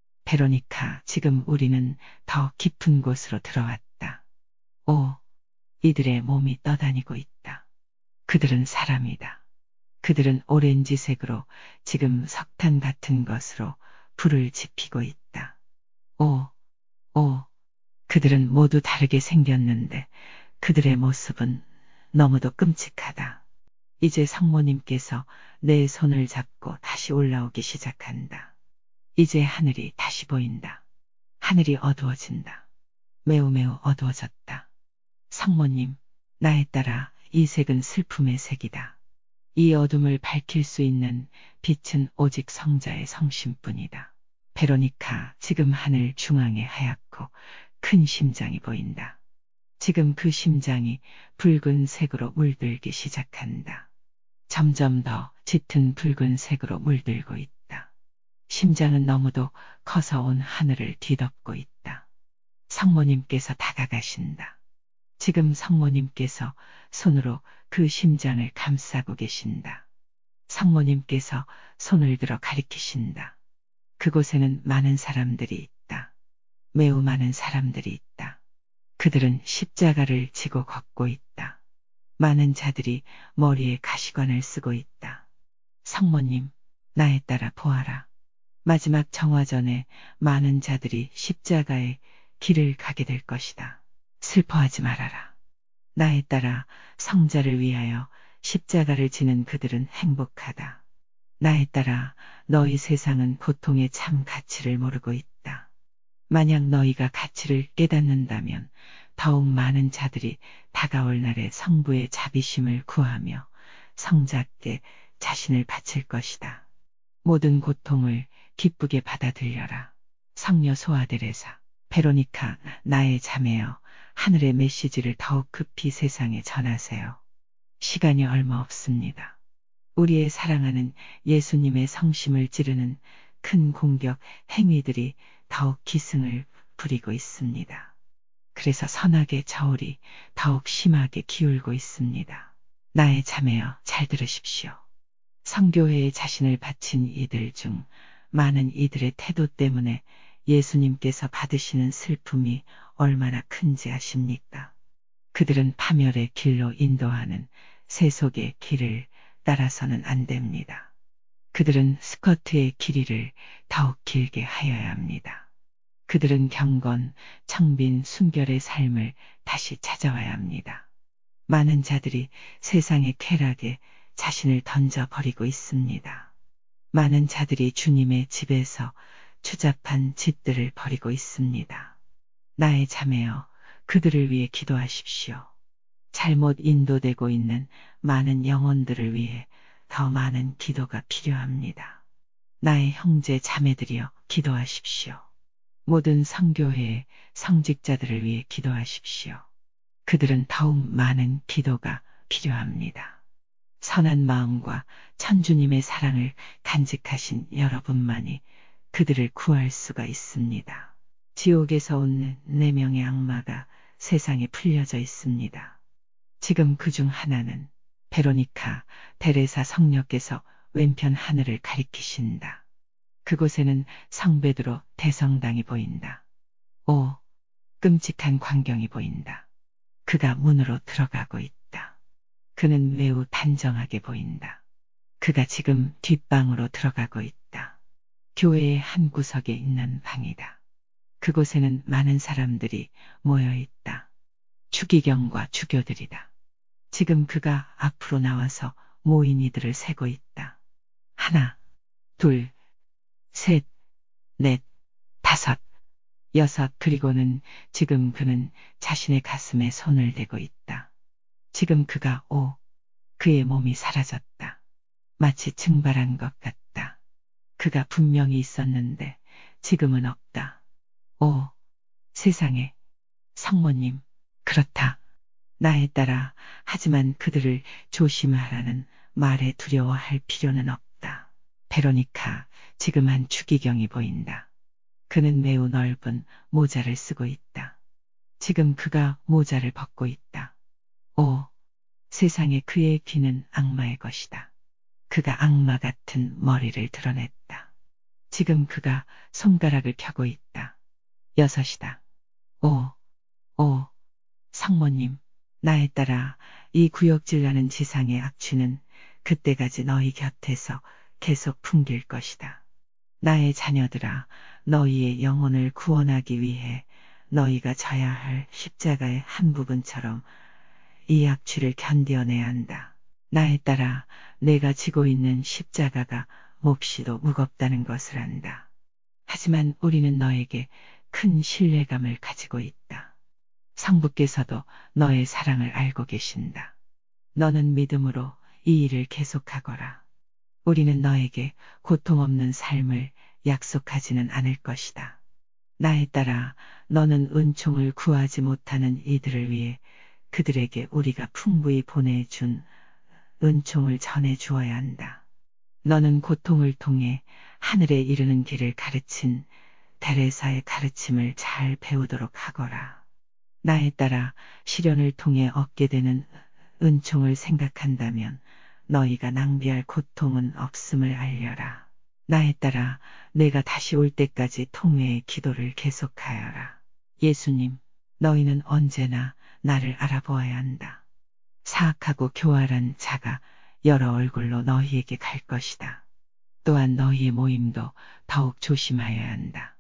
베로니카, 지금 우리는 더 깊은 곳으로 들어왔다. 오, 이들의 몸이 떠다니고 있다. 그들은 사람이다. 그들은 오렌지색으로 지금 석탄 같은 것으로 불을 지피고 있다. 오, 오, 그들은 모두 다르게 생겼는데 그들의 모습은 너무도 끔찍하다. 이제 성모님께서 내 손을 잡고 다시 올라오기 시작한다. 이제 하늘이 다시 보인다. 하늘이 어두워진다. 매우 매우 어두워졌다. 성모님, 나에 따라 이 색은 슬픔의 색이다. 이 어둠을 밝힐 수 있는 빛은 오직 성자의 성심뿐이다. 베로니카, 지금 하늘 중앙에 하얗고 큰 심장이 보인다. 지금 그 심장이 붉은색으로 물들기 시작한다. 점점 더 짙은 붉은색으로 물들고 있다. 심장은 너무도 커서 온 하늘을 뒤덮고 있다. 성모님께서 다가가신다. 지금 성모님께서 손으로 그 심장을 감싸고 계신다. 성모님께서 손을 들어 가리키신다. 그곳에는 많은 사람들이 있다. 매우 많은 사람들이 있다. 그들은 십자가를 지고 걷고 있다. 많은 자들이 머리에 가시관을 쓰고 있다. 성모님, 나에 따라 보아라. 마지막 정화 전에 많은 자들이 십자가의 길을 가게 될 것이다. 슬퍼하지 말아라. 나에 따라 성자를 위하여 십자가를 지는 그들은 행복하다. 나에 따라 너희 세상은 고통의 참 가치를 모르고 있다. 만약 너희가 가치를 깨닫는다면 더욱 많은 자들이 다가올 날에 성부의 자비심을 구하며 성자께 자신을 바칠 것이다. 모든 고통을 기쁘게 받아들여라. 성녀 소아데레사, 베로니카, 나의 자매여, 하늘의 메시지를 더욱 급히 세상에 전하세요. 시간이 얼마 없습니다. 우리의 사랑하는 예수님의 성심을 찌르는 큰 공격 행위들이 더욱 기승을 부리고 있습니다. 그래서 선악의 저울이 더욱 심하게 기울고 있습니다. 나의 자매여, 잘 들으십시오. 성교회에 자신을 바친 이들 중 많은 이들의 태도 때문에 예수님께서 받으시는 슬픔이 얼마나 큰지 아십니까? 그들은 파멸의 길로 인도하는 세속의 길을 따라서는 안 됩니다. 그들은 스커트의 길이를 더욱 길게 하여야 합니다. 그들은 경건, 청빈, 순결의 삶을 다시 찾아와야 합니다. 많은 자들이 세상의 쾌락에 자신을 던져버리고 있습니다. 많은 자들이 주님의 집에서 추잡한 짓들을 벌이고 있습니다. 나의 자매여, 그들을 위해 기도하십시오. 잘못 인도되고 있는 많은 영혼들을 위해 더 많은 기도가 필요합니다. 나의 형제 자매들이여 기도하십시오. 모든 성교회의 성직자들을 위해 기도하십시오. 그들은 더욱 많은 기도가 필요합니다. 선한 마음과 천주님의 사랑을 간직하신 여러분만이 그들을 구할 수가 있습니다. 지옥에서 온 네 명의 악마가 세상에 풀려져 있습니다. 지금 그중 하나는 베로니카, 데레사 성녀께서 왼편 하늘을 가리키신다. 그곳에는 성베드로 대성당이 보인다. 오, 끔찍한 광경이 보인다. 그가 문으로 들어가고 있다. 그는 매우 단정하게 보인다. 그가 지금 뒷방으로 들어가고 있다. 교회의 한 구석에 있는 방이다. 그곳에는 많은 사람들이 모여 있다. 추기경과 주교들이다. 지금 그가 앞으로 나와서 모인 이들을 세고 있다. 하나, 둘, 셋, 넷, 다섯, 여섯, 그리고는 지금 그는 자신의 가슴에 손을 대고 있다. 지금 그가 오, 그의 몸이 사라졌다. 마치 증발한 것 같다. 그가 분명히 있었는데 지금은 없다. 오, 세상에, 성모님, 그렇다. 나에 따라 하지만 그들을 조심하라는 말에 두려워할 필요는 없다. 베로니카, 지금 한 추기경이 보인다. 그는 매우 넓은 모자를 쓰고 있다. 지금 그가 모자를 벗고 있다. 오, 세상에 그의 귀는 악마의 것이다. 그가 악마 같은 머리를 드러냈다. 지금 그가 손가락을 펴고 있다. 여섯이다. 오, 오, 성모님, 나에 따라 이 구역질 나는 지상의 악취는 그때까지 너희 곁에서 계속 풍길 것이다. 나의 자녀들아, 너희의 영혼을 구원하기 위해 너희가 져야 할 십자가의 한 부분처럼 이 악취를 견뎌내야 한다. 나에 따라 내가 지고 있는 십자가가 몹시도 무겁다는 것을 안다. 하지만 우리는 너에게 큰 신뢰감을 가지고 있다. 성부께서도 너의 사랑을 알고 계신다. 너는 믿음으로 이 일을 계속하거라. 우리는 너에게 고통 없는 삶을 약속하지는 않을 것이다. 나에 따라 너는 은총을 구하지 못하는 이들을 위해 그들에게 우리가 풍부히 보내준 은총을 전해 주어야 한다. 너는 고통을 통해 하늘에 이르는 길을 가르친 데레사의 가르침을 잘 배우도록 하거라. 나에 따라 시련을 통해 얻게 되는 은총을 생각한다면 너희가 낭비할 고통은 없음을 알려라. 나에 따라 내가 다시 올 때까지 통회의 기도를 계속하여라. 예수님, 너희는 언제나 나를 알아보아야 한다. 사악하고 교활한 자가 여러 얼굴로 너희에게 갈 것이다. 또한 너희의 모임도 더욱 조심하여야 한다.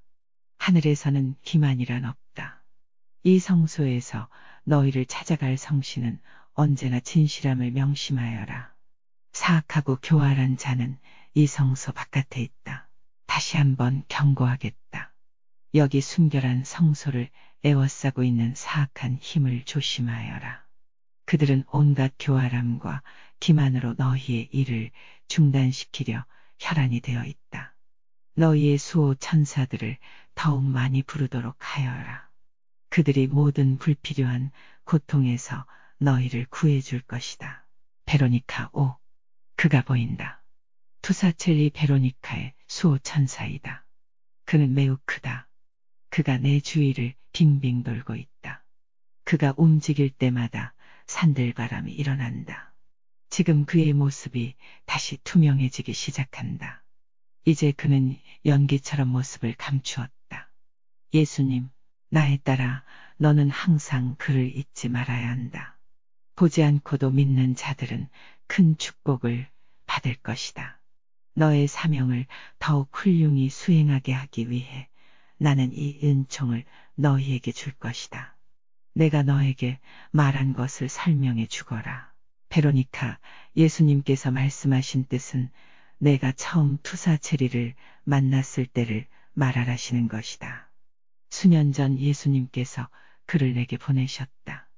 하늘에서는 기만이란 없다. 이 성소에서 너희를 찾아갈 성신은 언제나 진실함을 명심하여라. 사악하고 교활한 자는 이 성소 바깥에 있다. 다시 한번 경고하겠다. 여기 순결한 성소를 에워싸고 있는 사악한 힘을 조심하여라. 그들은 온갖 교활함과 기만으로 너희의 일을 중단시키려 혈안이 되어 있다. 너희의 수호 천사들을 더욱 많이 부르도록 하여라. 그들이 모든 불필요한 고통에서 너희를 구해줄 것이다. 베로니카 오, 그가 보인다. 투사첼리 베로니카의 수호 천사이다. 그는 매우 크다. 그가 내 주위를 빙빙 돌고 있다. 그가 움직일 때마다 산들바람이 일어난다. 지금 그의 모습이 다시 투명해지기 시작한다. 이제 그는 연기처럼 모습을 감추었다. 예수님, 나에 따라 너는 항상 그를 잊지 말아야 한다. 보지 않고도 믿는 자들은 큰 축복을 받을 것이다. 너의 사명을 더욱 훌륭히 수행하게 하기 위해 나는 이 은총을 너희에게 줄 것이다. 내가 너에게 말한 것을 설명해 주거라. 베로니카, 예수님께서 말씀하신 뜻은 내가 처음 투사체리를 만났을 때를 말하라시는 것이다. 수년 전 예수님께서 그를 내게 보내셨다.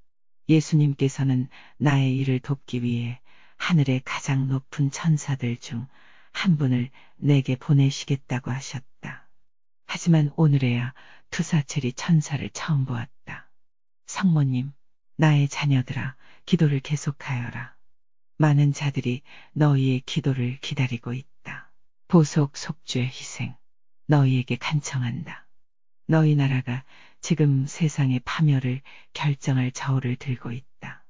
예수님께서는 나의 일을 돕기 위해 하늘의 가장 높은 천사들 중 한 분을 내게 보내시겠다고 하셨다. 하지만 오늘에야 투사체리 천사를 처음 보았다. 성모님, 나의 자녀들아, 기도를 계속하여라. 많은 자들이 너희의 기도를 기다리고 있다. 보속 속죄 희생, 너희에게 간청한다. 너희 나라가 지금 세상의 파멸을 결정할 저울을 들고 있다.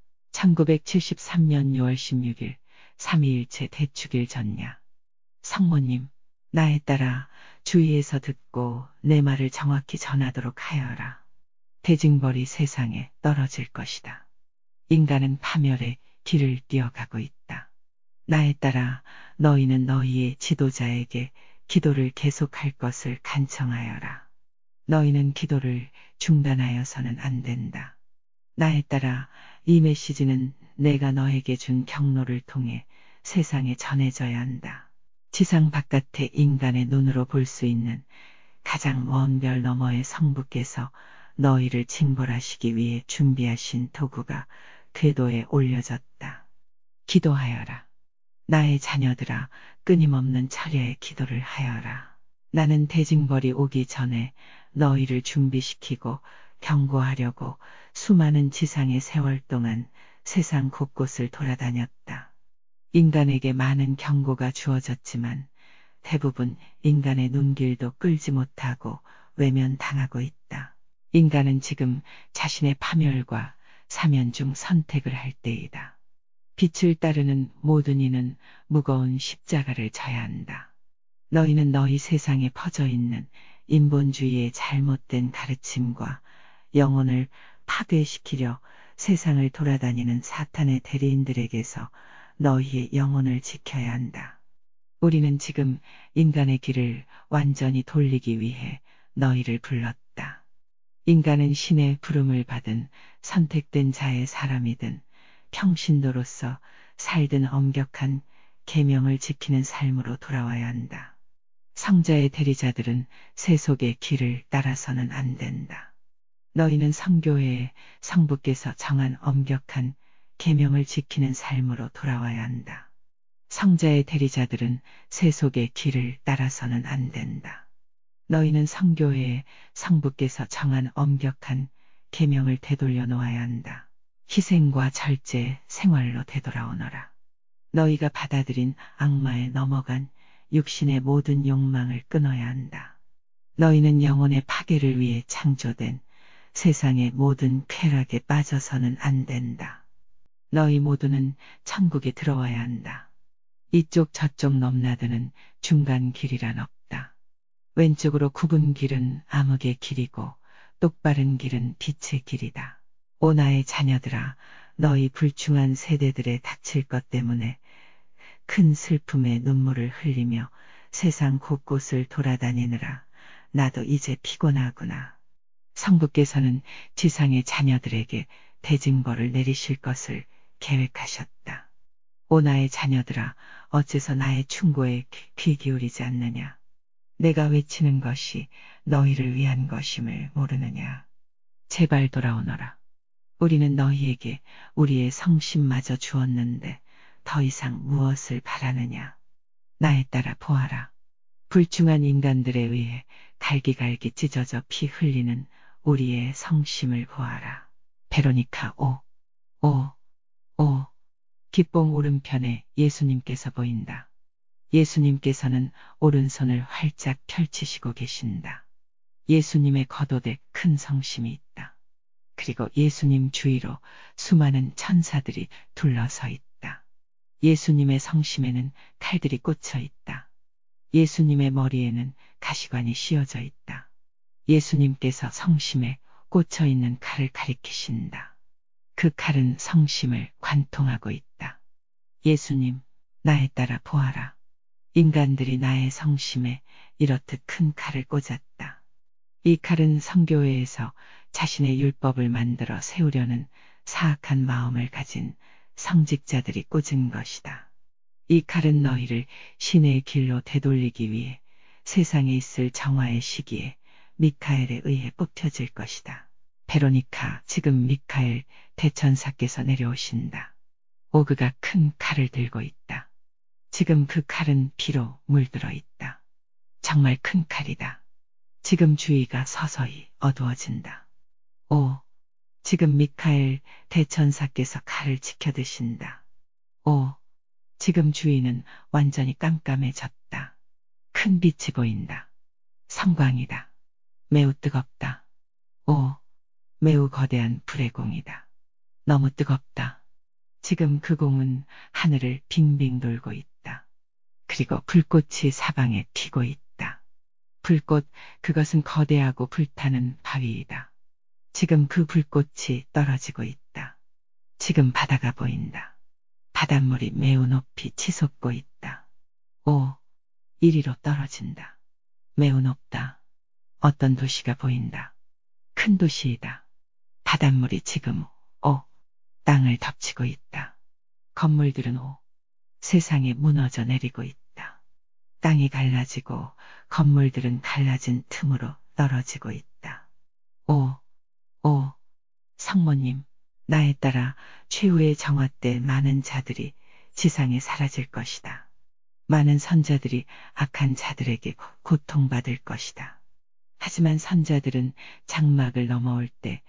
천구백칠십삼 년 유월 십육일 삼위일체 대축일 전야. 성모님, 나에 따라 주위에서 듣고 내 말을 정확히 전하도록 하여라. 대징벌이 세상에 떨어질 것이다. 인간은 파멸의 길을 뛰어가고 있다. 나에 따라 너희는 너희의 지도자에게 기도를 계속할 것을 간청하여라. 너희는 기도를 중단하여서는 안 된다. 나에 따라 이 메시지는 내가 너에게 준 경로를 통해 세상에 전해져야 한다. 지상 바깥의 인간의 눈으로 볼 수 있는 가장 먼 별 너머의 성부께서 너희를 징벌하시기 위해 준비하신 도구가 궤도에 올려졌다. 기도하여라. 나의 자녀들아, 끊임없는 철야의 기도를 하여라. 나는 대징벌이 오기 전에 너희를 준비시키고 경고하려고 수많은 지상의 세월 동안 세상 곳곳을 돌아다녔다. 인간에게 많은 경고가 주어졌지만 대부분 인간의 눈길도 끌지 못하고 외면당하고 있다. 인간은 지금 자신의 파멸과 사면 중 선택을 할 때이다. 빛을 따르는 모든 이는 무거운 십자가를 져야 한다. 너희는 너희 세상에 퍼져 있는 인본주의의 잘못된 가르침과 영혼을 파괴시키려 세상을 돌아다니는 사탄의 대리인들에게서 너희의 영혼을 지켜야 한다. 우리는 지금 인간의 길을 완전히 돌리기 위해 너희를 불렀다. 인간은 신의 부름을 받은 선택된 자의 사람이든 평신도로서 살든 엄격한 계명을 지키는 삶으로 돌아와야 한다. 성자의 대리자들은 세속의 길을 따라서는 안 된다. 너희는 성교회의 성부께서 정한 엄격한 계명을 지키는 삶으로 돌아와야 한다. 성자의 대리자들은 세속의 길을 따라서는 안 된다. 너희는 성교회의 성부께서 정한 엄격한 계명을 되돌려 놓아야 한다. 희생과 절제 생활로 되돌아오너라. 너희가 받아들인 악마에 넘어간 육신의 모든 욕망을 끊어야 한다. 너희는 영혼의 파괴를 위해 창조된 세상의 모든 쾌락에 빠져서는 안 된다. 너희 모두는 천국에 들어와야 한다. 이쪽 저쪽 넘나드는 중간 길이란 없다. 왼쪽으로 굽은 길은 암흑의 길이고 똑바른 길은 빛의 길이다. 오 나의 자녀들아, 너희 불충한 세대들에 닥칠 것 때문에 큰 슬픔의 눈물을 흘리며 세상 곳곳을 돌아다니느라 나도 이제 피곤하구나. 성부께서는 지상의 자녀들에게 대징벌을 내리실 것을 계획하셨다. 오 나의 자녀들아, 어째서 나의 충고에 귀 기울이지 않느냐. 내가 외치는 것이 너희를 위한 것임을 모르느냐. 제발 돌아오너라. 우리는 너희에게 우리의 성심마저 주었는데 더 이상 무엇을 바라느냐. 나에 따라 보아라. 불충한 인간들에 의해 갈기갈기 찢어져 피 흘리는 우리의 성심을 보아라. 베로니카 오, 오, 오. 깃봉 오른편에 예수님께서 보인다. 예수님께서는 오른손을 활짝 펼치시고 계신다. 예수님의 겉옷에 큰 성심이 있다. 그리고 예수님 주위로 수많은 천사들이 둘러서 있다. 예수님의 성심에는 칼들이 꽂혀 있다. 예수님의 머리에는 가시관이 씌어져 있다. 예수님께서 성심에 꽂혀 있는 칼을 가리키신다. 그 칼은 성심을 관통하고 있다. 예수님, 나에 따라 보아라. 인간들이 나의 성심에 이렇듯 큰 칼을 꽂았다. 이 칼은 성교회에서 자신의 율법을 만들어 세우려는 사악한 마음을 가진 성직자들이 꽂은 것이다. 이 칼은 너희를 신의 길로 되돌리기 위해 세상에 있을 정화의 시기에 미카엘에 의해 뽑혀질 것이다. 베로니카, 지금 미카엘 대천사께서 내려오신다. 오그가 큰 칼을 들고 있다. 지금 그 칼은 피로 물들어 있다. 정말 큰 칼이다. 지금 주위가 서서히 어두워진다. 오, 지금 미카엘 대천사께서 칼을 지켜드신다. 오, 지금 주위는 완전히 깜깜해졌다. 큰 빛이 보인다. 성광이다. 매우 뜨겁다. 오, 매우 거대한 불의 공이다. 너무 뜨겁다. 지금 그 공은 하늘을 빙빙 돌고 있다. 그리고 불꽃이 사방에 튀고 있다. 불꽃, 그것은 거대하고 불타는 바위이다. 지금 그 불꽃이 떨어지고 있다. 지금 바다가 보인다. 바닷물이 매우 높이 치솟고 있다. 오, 이리로 떨어진다. 매우 높다. 어떤 도시가 보인다. 큰 도시이다. 바닷물이 지금 오, 땅을 덮치고 있다. 건물들은 오, 세상에 무너져 내리고 있다. 땅이 갈라지고 건물들은 갈라진 틈으로 떨어지고 있다. 오, 오, 성모님, 나에 따라 최후의 정화 때 많은 자들이 지상에 사라질 것이다. 많은 선자들이 악한 자들에게 고통받을 것이다. 하지만 선자들은 장막을 넘어올 때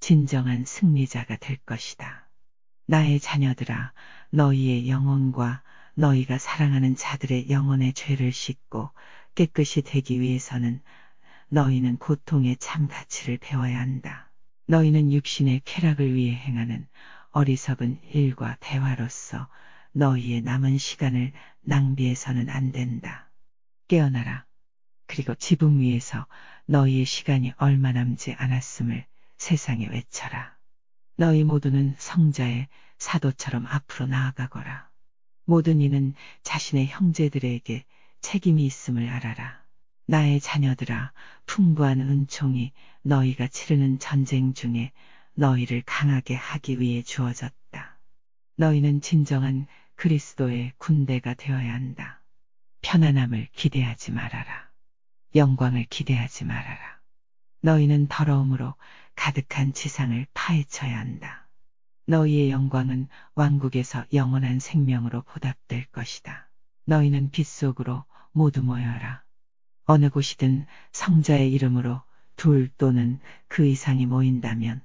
진정한 승리자가 될 것이다. 나의 자녀들아, 너희의 영혼과 너희가 사랑하는 자들의 영혼의 죄를 씻고 깨끗이 되기 위해서는 너희는 고통의 참 가치를 배워야 한다. 너희는 육신의 쾌락을 위해 행하는 어리석은 일과 대화로서 너희의 남은 시간을 낭비해서는 안 된다. 깨어나라. 그리고 지붕 위에서 너희의 시간이 얼마 남지 않았음을 세상에 외쳐라. 너희 모두는 성자의 사도처럼 앞으로 나아가거라. 모든 이는 자신의 형제들에게 책임이 있음을 알아라. 나의 자녀들아, 풍부한 은총이 너희가 치르는 전쟁 중에 너희를 강하게 하기 위해 주어졌다. 너희는 진정한 그리스도의 군대가 되어야 한다. 편안함을 기대하지 말아라. 영광을 기대하지 말아라. 너희는 더러움으로 가득한 지상을 파헤쳐야 한다. 너희의 영광은 왕국에서 영원한 생명으로 보답될 것이다. 너희는 빛 속으로 모두 모여라. 어느 곳이든 성자의 이름으로 둘 또는 그 이상이 모인다면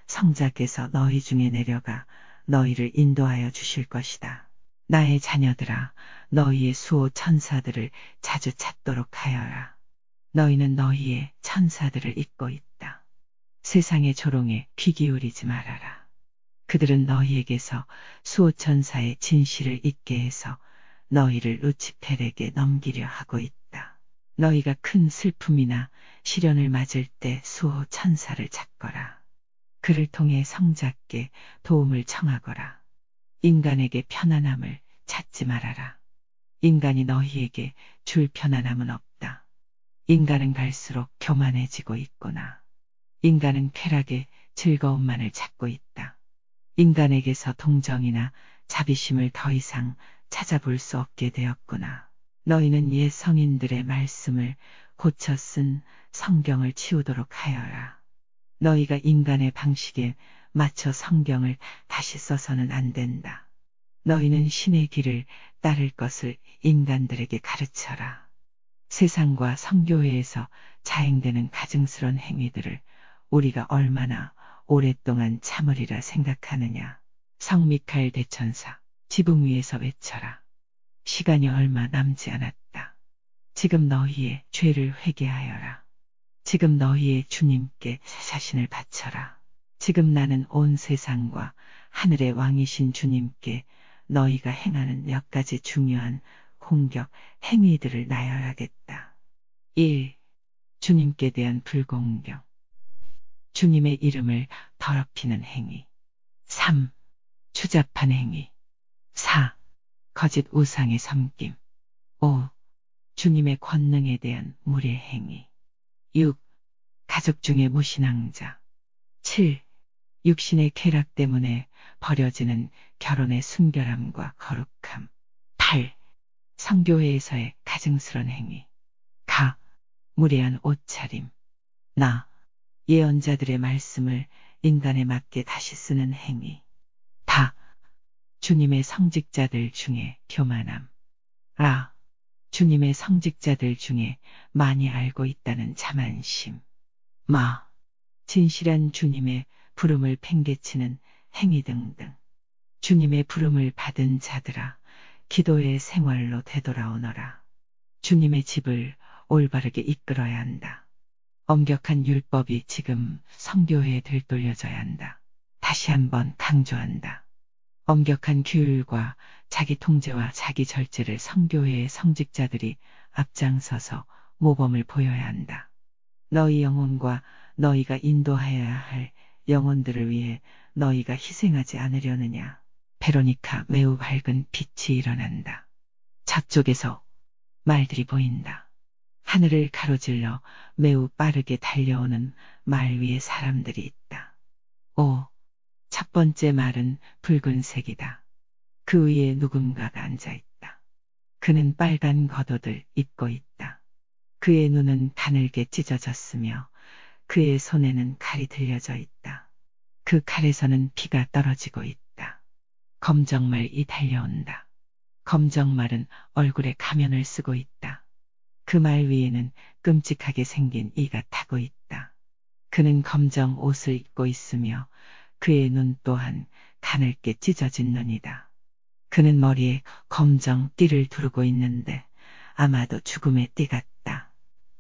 성자께서 너희 중에 내려가 너희를 인도하여 주실 것이다. 나의 자녀들아, 너희의 수호 천사들을 자주 찾도록 하여라. 너희는 너희의 천사들을 잊고 있다. 세상의 조롱에 귀 기울이지 말아라. 그들은 너희에게서 수호천사의 진실을 잊게 해서 너희를 루치펠에게 넘기려 하고 있다. 너희가 큰 슬픔이나 시련을 맞을 때 수호천사를 찾거라. 그를 통해 성자께 도움을 청하거라. 인간에게 편안함을 찾지 말아라. 인간이 너희에게 줄 편안함은 없다. 인간은 갈수록 교만해지고 있구나. 인간은 쾌락의 즐거움만을 찾고 있다. 인간에게서 동정이나 자비심을 더 이상 찾아볼 수 없게 되었구나. 너희는 옛 성인들의 말씀을 고쳐 쓴 성경을 치우도록 하여라. 너희가 인간의 방식에 맞춰 성경을 다시 써서는 안 된다. 너희는 신의 길을 따를 것을 인간들에게 가르쳐라. 세상과 성교회에서 자행되는 가증스런 행위들을 우리가 얼마나 오랫동안 참으리라 생각하느냐. 성 미카엘 대천사, 지붕 위에서 외쳐라. 시간이 얼마 남지 않았다. 지금 너희의 죄를 회개하여라. 지금 너희의 주님께 자신을 바쳐라. 지금 나는 온 세상과 하늘의 왕이신 주님께 너희가 행하는 몇 가지 중요한 공격 행위들을 나열하겠다. 일. 주님께 대한 불공경. 주님의 이름을 더럽히는 행위. 삼. 추잡한 행위. 사. 거짓 우상의 섬김. 오. 주님의 권능에 대한 무례 행위. 육. 가족 중의 무신앙자. 칠. 육신의 쾌락 때문에 버려지는 결혼의 순결함과 거룩함. 팔. 성교회에서의 가증스런 행위. 가. 무례한 옷차림. 나. 예언자들의 말씀을 인간에 맞게 다시 쓰는 행위. 다. 주님의 성직자들 중에 교만함. 라. 주님의 성직자들 중에 많이 알고 있다는 자만심. 마. 진실한 주님의 부름을 팽개치는 행위 등등. 주님의 부름을 받은 자들아, 기도의 생활로 되돌아오너라. 주님의 집을 올바르게 이끌어야 한다. 엄격한 율법이 지금 성교회에 들돌려져야 한다. 다시 한번 강조한다. 엄격한 규율과 자기 통제와 자기 절제를 성교회의 성직자들이 앞장서서 모범을 보여야 한다. 너희 영혼과 너희가 인도하여야 할 영혼들을 위해 너희가 희생하지 않으려느냐. 베로니카 매우 밝은 빛이 일어난다. 저쪽에서 말들이 보인다. 하늘을 가로질러 매우 빠르게 달려오는 말 위에 사람들이 있다. 오. 첫 번째 말은 붉은색이다. 그 위에 누군가가 앉아 있다. 그는 빨간 겉옷을 입고 있다. 그의 눈은 가늘게 찢어졌으며 그의 손에는 칼이 들려져 있다. 그 칼에서는 피가 떨어지고 있다. 검정말이 달려온다. 검정말은 얼굴에 가면을 쓰고 있다. 그 말 위에는 끔찍하게 생긴 이가 타고 있다. 그는 검정 옷을 입고 있으며 그의 눈 또한 가늘게 찢어진 눈이다. 그는 머리에 검정 띠를 두르고 있는데 아마도 죽음의 띠 같다.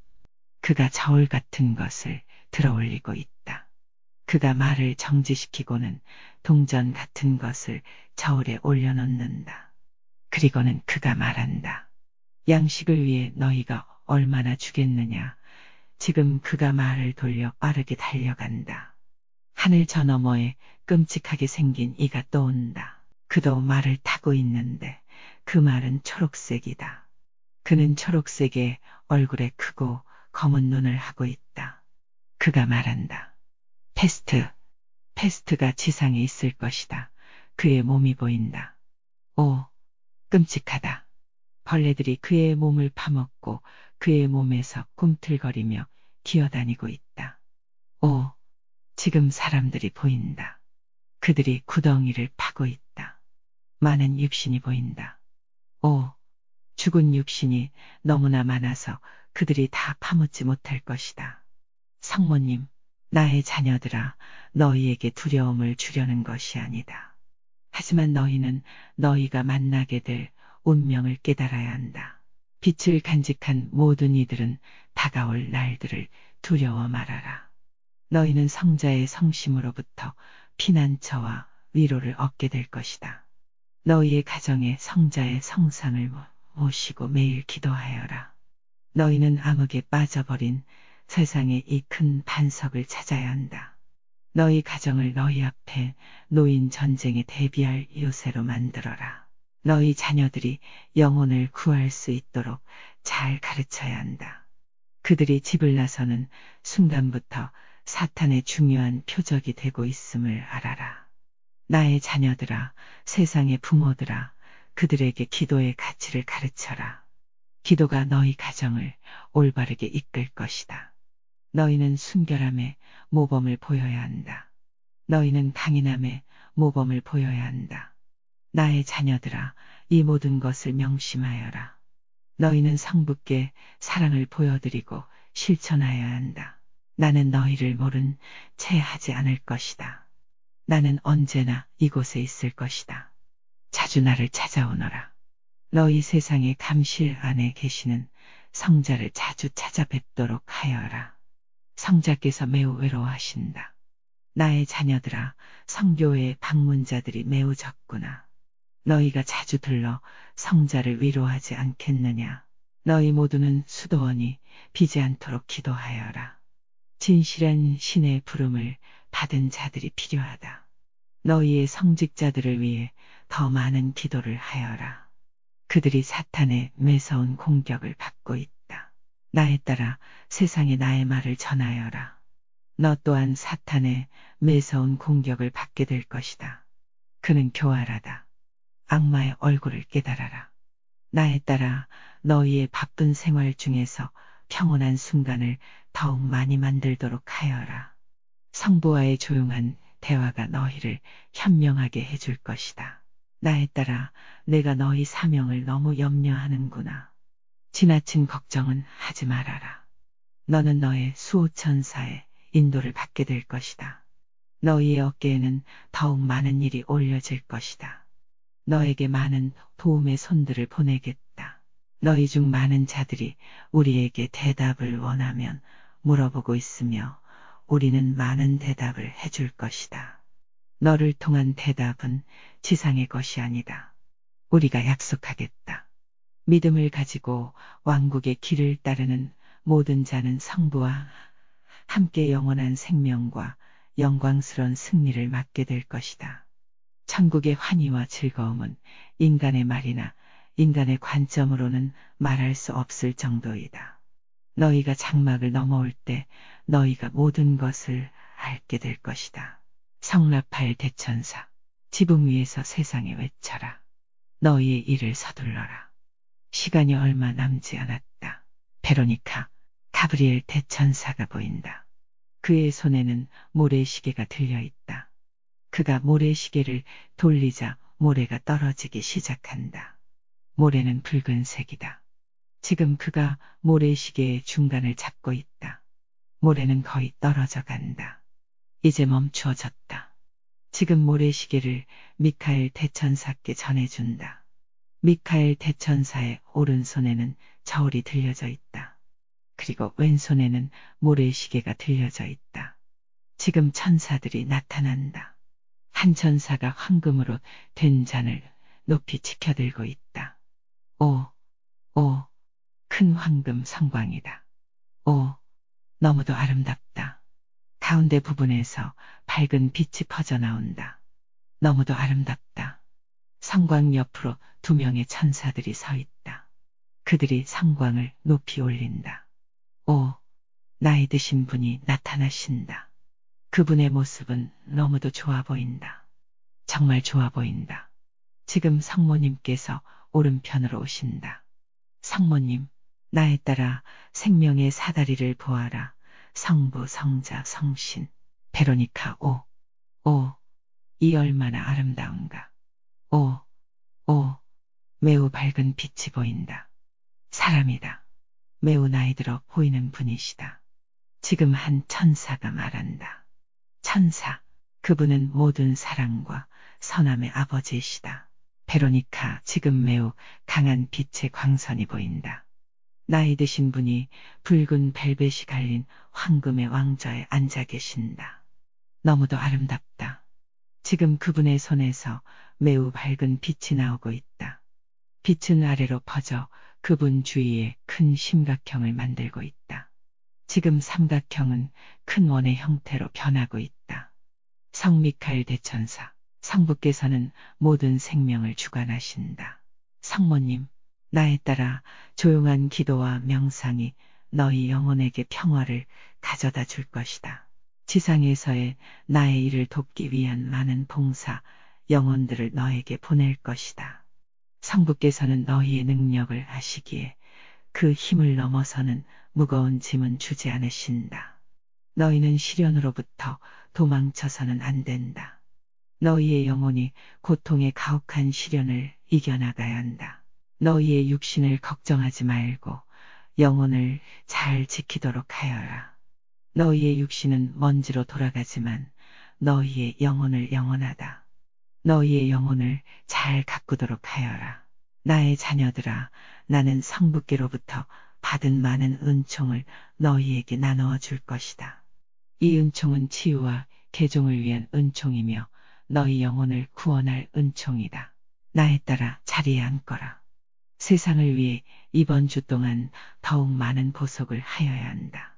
그가 저울 같은 것을 들어 올리고 있다. 그가 말을 정지시키고는 동전 같은 것을 저울에 올려놓는다. 그리고는 그가 말한다. 양식을 위해 너희가 얼마나 주겠느냐. 지금 그가 말을 돌려 빠르게 달려간다. 하늘 저 너머에 끔찍하게 생긴 이가 또 온다. 그도 말을 타고 있는데 그 말은 초록색이다. 그는 초록색에 얼굴에 크고 검은 눈을 하고 있다. 그가 말한다. 패스트, 패스트가 지상에 있을 것이다. 그의 몸이 보인다. 오, 끔찍하다. 벌레들이 그의 몸을 파먹고 그의 몸에서 꿈틀거리며 기어다니고 있다. 오, 지금 사람들이 보인다. 그들이 구덩이를 파고 있다. 많은 육신이 보인다. 오, 죽은 육신이 너무나 많아서 그들이 다 파묻지 못할 것이다. 성모님, 나의 자녀들아, 너희에게 두려움을 주려는 것이 아니다. 하지만 너희는 너희가 만나게 될 운명을 깨달아야 한다. 빛을 간직한 모든 이들은 다가올 날들을 두려워 말아라. 너희는 성자의 성심으로부터 피난처와 위로를 얻게 될 것이다. 너희의 가정에 성자의 성상을 모시고 매일 기도하여라. 너희는 암흑에 빠져버린 세상의 이 큰 반석을 찾아야 한다. 너희 가정을 너희 앞에 노인 전쟁에 대비할 요새로 만들어라. 너희 자녀들이 영혼을 구할 수 있도록 잘 가르쳐야 한다. 그들이 집을 나서는 순간부터 사탄의 중요한 표적이 되고 있음을 알아라. 나의 자녀들아, 세상의 부모들아, 그들에게 기도의 가치를 가르쳐라. 기도가 너희 가정을 올바르게 이끌 것이다. 너희는 순결함에 모범을 보여야 한다. 너희는 강인함에 모범을 보여야 한다. 나의 자녀들아, 이 모든 것을 명심하여라. 너희는 성부께 사랑을 보여드리고 실천하여야 한다. 나는 너희를 모른 채 하지 않을 것이다. 나는 언제나 이곳에 있을 것이다. 자주 나를 찾아오너라. 너희 세상의 감실 안에 계시는 성자를 자주 찾아뵙도록 하여라. 성자께서 매우 외로워하신다. 나의 자녀들아, 성교회의 방문자들이 매우 적구나. 너희가 자주 들러 성자를 위로하지 않겠느냐. 너희 모두는 수도원이 비지 않도록 기도하여라. 진실한 신의 부름을 받은 자들이 필요하다. 너희의 성직자들을 위해 더 많은 기도를 하여라. 그들이 사탄의 매서운 공격을 받고 있다. 나에 따라 세상에 나의 말을 전하여라. 너 또한 사탄의 매서운 공격을 받게 될 것이다. 그는 교활하다. 악마의 얼굴을 깨달아라. 나에 따라 너희의 바쁜 생활 중에서 평온한 순간을 더욱 많이 만들도록 하여라. 성부와의 조용한 대화가 너희를 현명하게 해줄 것이다. 나에 따라 내가 너희 사명을 너무 염려하는구나. 지나친 걱정은 하지 말아라. 너는 너의 수호천사의 인도를 받게 될 것이다. 너희의 어깨에는 더욱 많은 일이 올려질 것이다. 너에게 많은 도움의 손들을 보내겠다. 너희 중 많은 자들이 우리에게 대답을 원하면 물어보고 있으며 우리는 많은 대답을 해줄 것이다. 너를 통한 대답은 지상의 것이 아니다. 우리가 약속하겠다. 믿음을 가지고 왕국의 길을 따르는 모든 자는 성부와 함께 영원한 생명과 영광스러운 승리를 맡게 될 것이다. 천국의 환희와 즐거움은 인간의 말이나 인간의 관점으로는 말할 수 없을 정도이다. 너희가 장막을 넘어올 때 너희가 모든 것을 알게 될 것이다. 성라팔 대천사, 지붕 위에서 세상에 외쳐라. 너희의 일을 서둘러라. 시간이 얼마 남지 않았다. 베로니카, 가브리엘 대천사가 보인다. 그의 손에는 모래시계가 들려있다. 그가 모래시계를 돌리자 모래가 떨어지기 시작한다. 모래는 붉은색이다. 지금 그가 모래시계의 중간을 잡고 있다. 모래는 거의 떨어져 간다. 이제 멈추어졌다. 지금 모래시계를 미카엘 대천사께 전해준다. 미카엘 대천사의 오른손에는 저울이 들려져 있다. 그리고 왼손에는 모래시계가 들려져 있다. 지금 천사들이 나타난다. 한 천사가 황금으로 된 잔을 높이 치켜들고 있다. 오, 오, 큰 황금 성광이다. 오, 너무도 아름답다. 가운데 부분에서 밝은 빛이 퍼져나온다. 너무도 아름답다. 성광 옆으로 두 명의 천사들이 서 있다. 그들이 성광을 높이 올린다. 오, 나이 드신 분이 나타나신다. 그분의 모습은 너무도 좋아 보인다. 정말 좋아 보인다. 지금 성모님께서 오른편으로 오신다. 성모님, 나에 따라 생명의 사다리를 보아라. 성부, 성자, 성신. 베로니카, 오, 오, 이 얼마나 아름다운가. 오, 오, 매우 밝은 빛이 보인다. 사람이다. 매우 나이 들어 보이는 분이시다. 지금 한 천사가 말한다. 천사, 그분은 모든 사랑과 선함의 아버지이시다. 베로니카, 지금 매우 강한 빛의 광선이 보인다. 나이 드신 분이 붉은 벨벳이 갈린 황금의 왕좌에 앉아 계신다. 너무도 아름답다. 지금 그분의 손에서 매우 밝은 빛이 나오고 있다. 빛은 아래로 퍼져 그분 주위에 큰 심각형을 만들고 있다. 지금 삼각형은 큰 원의 형태로 변하고 있다. 성미카엘 대천사, 성부께서는 모든 생명을 주관하신다. 성모님, 나에 따라 조용한 기도와 명상이 너희 영혼에게 평화를 가져다 줄 것이다. 지상에서의 나의 일을 돕기 위한 많은 봉사, 영혼들을 너에게 보낼 것이다. 성부께서는 너희의 능력을 아시기에 그 힘을 넘어서는 무거운 짐은 주지 않으신다. 너희는 시련으로부터 도망쳐서는 안 된다. 너희의 영혼이 고통의 가혹한 시련을 이겨나가야 한다. 너희의 육신을 걱정하지 말고 영혼을 잘 지키도록 하여라. 너희의 육신은 먼지로 돌아가지만 너희의 영혼을 영원하다. 너희의 영혼을 잘 가꾸도록 하여라. 나의 자녀들아, 나는 성부께로부터 받은 많은 은총을 너희에게 나누어 줄 것이다. 이 은총은 치유와 개종을 위한 은총이며 너희 영혼을 구원할 은총이다. 나에 따라 자리에 앉거라. 세상을 위해 이번 주 동안 더욱 많은 보석을 하여야 한다.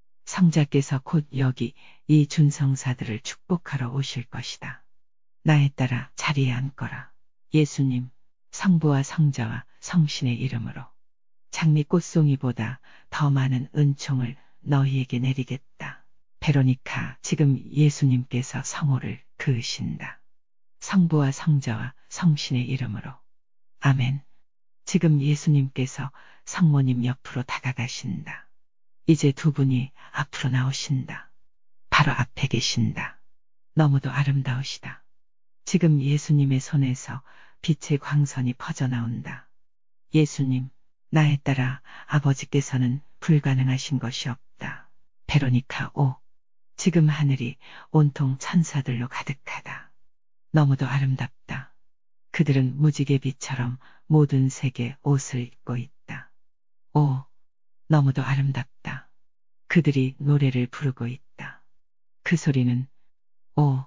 성자께서 곧 여기 이 준성사들을 축복하러 오실 것이다. 나에 따라 자리에 앉거라. 예수님, 성부와 성자와 성신의 이름으로 장미 꽃송이보다 더 많은 은총을 너희에게 내리겠다. 베로니카, 지금 예수님께서 성호를 그으신다. 성부와 성자와 성신의 이름으로. 아멘. 지금 예수님께서 성모님 옆으로 다가가신다. 이제 두 분이 앞으로 나오신다. 바로 앞에 계신다. 너무도 아름다우시다. 지금 예수님의 손에서 빛의 광선이 퍼져나온다. 예수님, 나에 따라 아버지께서는 불가능하신 것이 없다. 베로니카 오. 지금 하늘이 온통 천사들로 가득하다. 너무도 아름답다. 그들은 무지개빛처럼 모든 색의 옷을 입고 있다. 오, 너무도 아름답다. 그들이 노래를 부르고 있다. 그 소리는 오,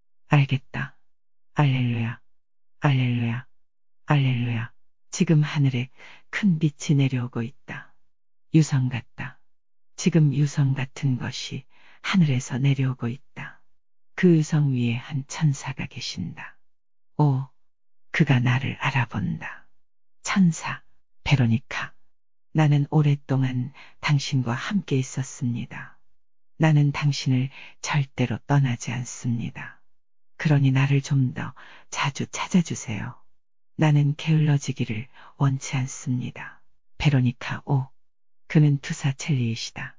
알겠다. 알렐루야, 알렐루야, 알렐루야. 지금 하늘에 큰 빛이 내려오고 있다. 유성 같다. 지금 유성 같은 것이 하늘에서 내려오고 있다. 그 유성 위에 한 천사가 계신다. 오, 그가 나를 알아본다. 천사, 베로니카. 나는 오랫동안 당신과 함께 있었습니다. 나는 당신을 절대로 떠나지 않습니다. 그러니 나를 좀 더 자주 찾아주세요. 나는 게을러지기를 원치 않습니다. 베로니카 오. 그는 투사첼리이시다.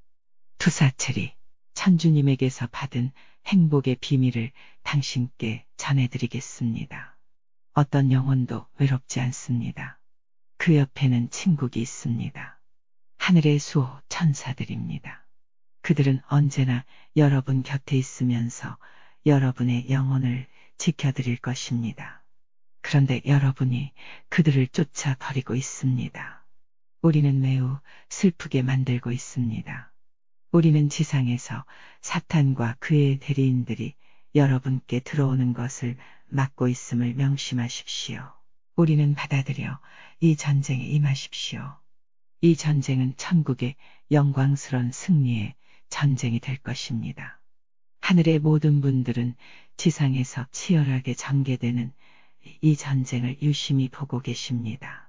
투사첼리, 천주님에게서 받은 행복의 비밀을 당신께 전해드리겠습니다. 어떤 영혼도 외롭지 않습니다. 그 옆에는 친국이 있습니다. 하늘의 수호 천사들입니다. 그들은 언제나 여러분 곁에 있으면서 여러분의 영혼을 지켜드릴 것입니다. 그런데 여러분이 그들을 쫓아버리고 있습니다. 우리는 매우 슬프게 만들고 있습니다. 우리는 지상에서 사탄과 그의 대리인들이 여러분께 들어오는 것을 막고 있음을 명심하십시오. 우리는 받아들여 이 전쟁에 임하십시오. 이 전쟁은 천국의 영광스러운 승리의 전쟁이 될 것입니다. 하늘의 모든 분들은 지상에서 치열하게 전개되는 이 전쟁을 유심히 보고 계십니다.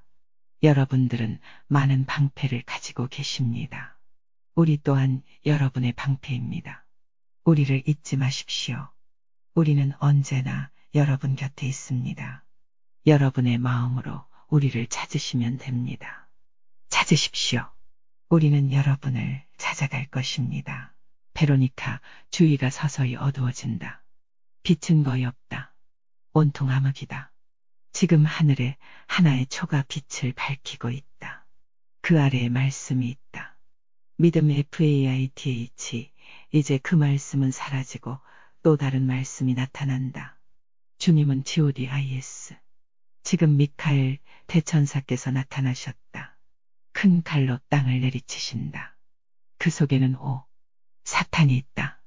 여러분들은 많은 방패를 가지고 계십니다. 우리 또한 여러분의 방패입니다. 우리를 잊지 마십시오. 우리는 언제나 여러분 곁에 있습니다. 여러분의 마음으로 우리를 찾으시면 됩니다. 찾으십시오. 우리는 여러분을 찾아갈 것입니다. 베로니카, 주위가 서서히 어두워진다. 빛은 거의 없다. 온통 암흑이다. 지금 하늘에 하나의 초가 빛을 밝히고 있다. 그 아래에 말씀이 있다. 믿음 에프에이아이티에이치. 이제 그 말씀은 사라지고 또 다른 말씀이 나타난다. 주님은 지오디아이에스. 지금 미카엘 대천사께서 나타나셨다. 큰 칼로 땅을 내리치신다. 그 속에는 오, 사탄이 있다.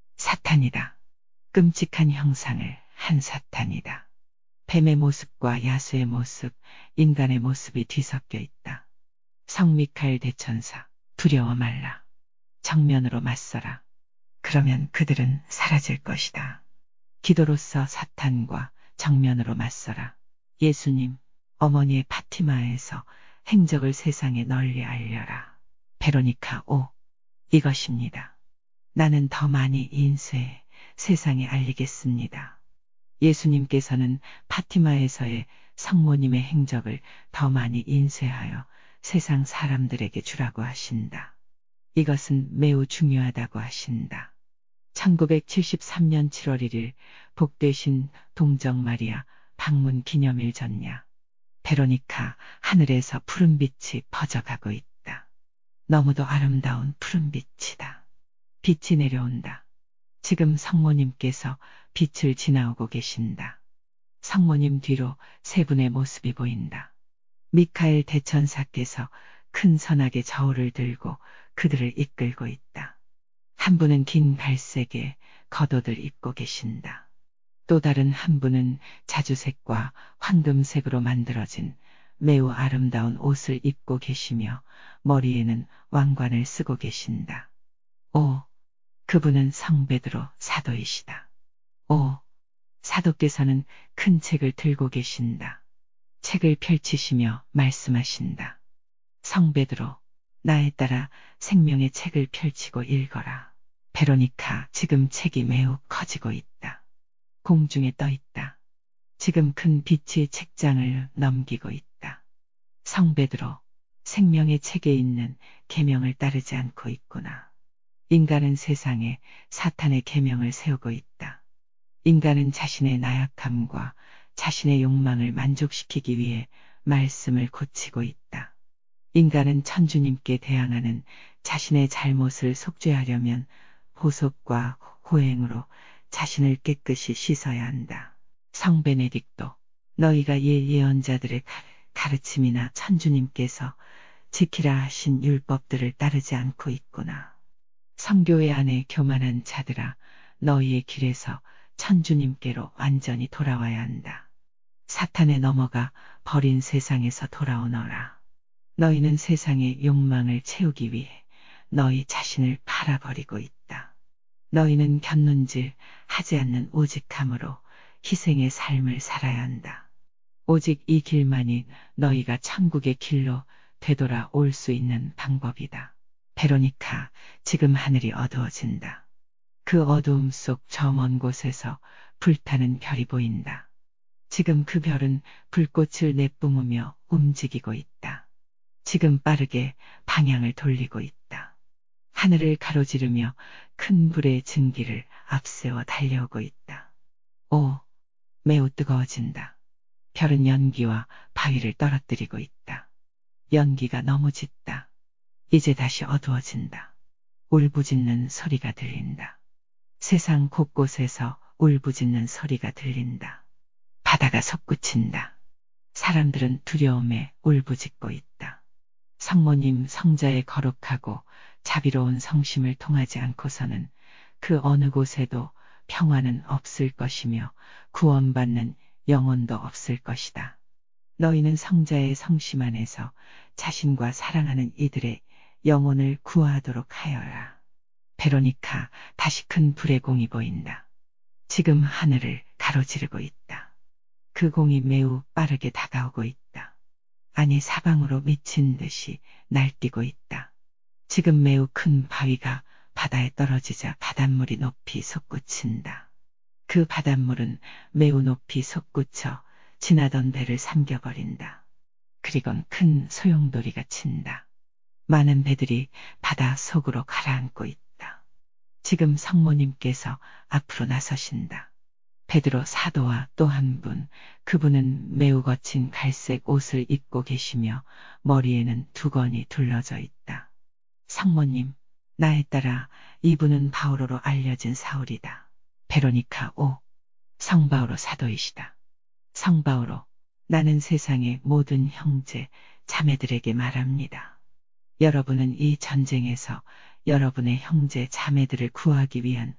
사탄이다. 끔찍한 형상을 한 사탄이다. 뱀의 모습과 야수의 모습, 인간의 모습이 뒤섞여 있다. 성 미카엘 대천사, 두려워 말라. 정면으로 맞서라. 그러면 그들은 사라질 것이다. 기도로서 사탄과 정면으로 맞서라. 예수님, 어머니의 파티마에서 행적을 세상에 널리 알려라. 베로니카 오. 이것입니다. 나는 더 많이 인쇄해 세상에 알리겠습니다. 예수님께서는 파티마에서의 성모님의 행적을 더 많이 인쇄하여 세상 사람들에게 주라고 하신다. 이것은 매우 중요하다고 하신다. 천구백칠십삼 년 칠월 일 일 복되신 동정 마리아 방문 기념일 전야. 베로니카, 하늘에서 푸른빛이 퍼져가고 있다. 너무도 아름다운 푸른빛이다. 빛이 내려온다. 지금 성모님께서 빛을 지나오고 계신다. 성모님 뒤로 세 분의 모습이 보인다. 미카엘 대천사께서 큰 선악의 저울을 들고 그들을 이끌고 있다. 한 분은 긴 갈색의 겉옷을 입고 계신다. 또 다른 한 분은 자주색과 황금색으로 만들어진 매우 아름다운 옷을 입고 계시며 머리에는 왕관을 쓰고 계신다. 오, 그분은 성 베드로 사도이시다. 오, 사도께서는 큰 책을 들고 계신다. 책을 펼치시며 말씀하신다. 성 베드로, 나에 따라 생명의 책을 펼치고 읽어라. 베로니카, 지금 책이 매우 커지고 있다. 공중에 떠 있다. 지금 큰 빛이 책장을 넘기고 있다. 성 베드로, 생명의 책에 있는 계명을 따르지 않고 있구나. 인간은 세상에 사탄의 계명을 세우고 있다. 인간은 자신의 나약함과 자신의 욕망을 만족시키기 위해 말씀을 고치고 있다. 인간은 천주님께 대항하는 자신의 잘못을 속죄하려면 보석과 호행으로 자신을 깨끗이 씻어야 한다. 성 베네딕토, 너희가 예 예언자들의 가르침이나 천주님께서 지키라 하신 율법들을 따르지 않고 있구나. 성교회 안에 교만한 자들아, 너희의 길에서 천주님께로 완전히 돌아와야 한다. 사탄에 넘어가 버린 세상에서 돌아오너라. 너희는 세상의 욕망을 채우기 위해 너희 자신을 팔아버리고 있다. 너희는 곁눈질 하지 않는 오직함으로 희생의 삶을 살아야 한다. 오직 이 길만이 너희가 천국의 길로 되돌아올 수 있는 방법이다. 베로니카, 지금 하늘이 어두워진다. 그 어두움 속 저 먼 곳에서 불타는 별이 보인다. 지금 그 별은 불꽃을 내뿜으며 움직이고 있다. 지금 빠르게 방향을 돌리고 있다. 하늘을 가로지르며 큰 불의 증기를 앞세워 달려오고 있다. 오, 매우 뜨거워진다. 별은 연기와 바위를 떨어뜨리고 있다. 연기가 너무 짙다. 이제 다시 어두워진다. 울부짖는 소리가 들린다. 세상 곳곳에서 울부짖는 소리가 들린다. 바다가 솟구친다. 사람들은 두려움에 울부짖고 있다. 성모님 성자의 거룩하고 자비로운 성심을 통하지 않고서는 그 어느 곳에도 평화는 없을 것이며 구원받는 영혼도 없을 것이다. 너희는 성자의 성심 안에서 자신과 사랑하는 이들의 영혼을 구하도록 하여라. 베로니카, 다시 큰 불의 공이 보인다. 지금 하늘을 가로지르고 있다. 그 공이 매우 빠르게 다가오고 있다. 아니, 사방으로 미친 듯이 날뛰고 있다. 지금 매우 큰 바위가 바다에 떨어지자 바닷물이 높이 솟구친다. 그 바닷물은 매우 높이 솟구쳐 지나던 배를 삼켜버린다. 그리곤 큰 소용돌이가 친다. 많은 배들이 바다 속으로 가라앉고 있다. 지금 성모님께서 앞으로 나서신다. 베드로 사도와 또 한 분, 그분은 매우 거친 갈색 옷을 입고 계시며 머리에는 두건이 둘러져 있다. 성모님, 나에 따라 이분은 바오로로 알려진 사울이다. 베로니카, 오, 성바오로 사도이시다. 성바오로, 나는 세상의 모든 형제, 자매들에게 말합니다. 여러분은 이 전쟁에서 여러분의 형제, 자매들을 구하기 위한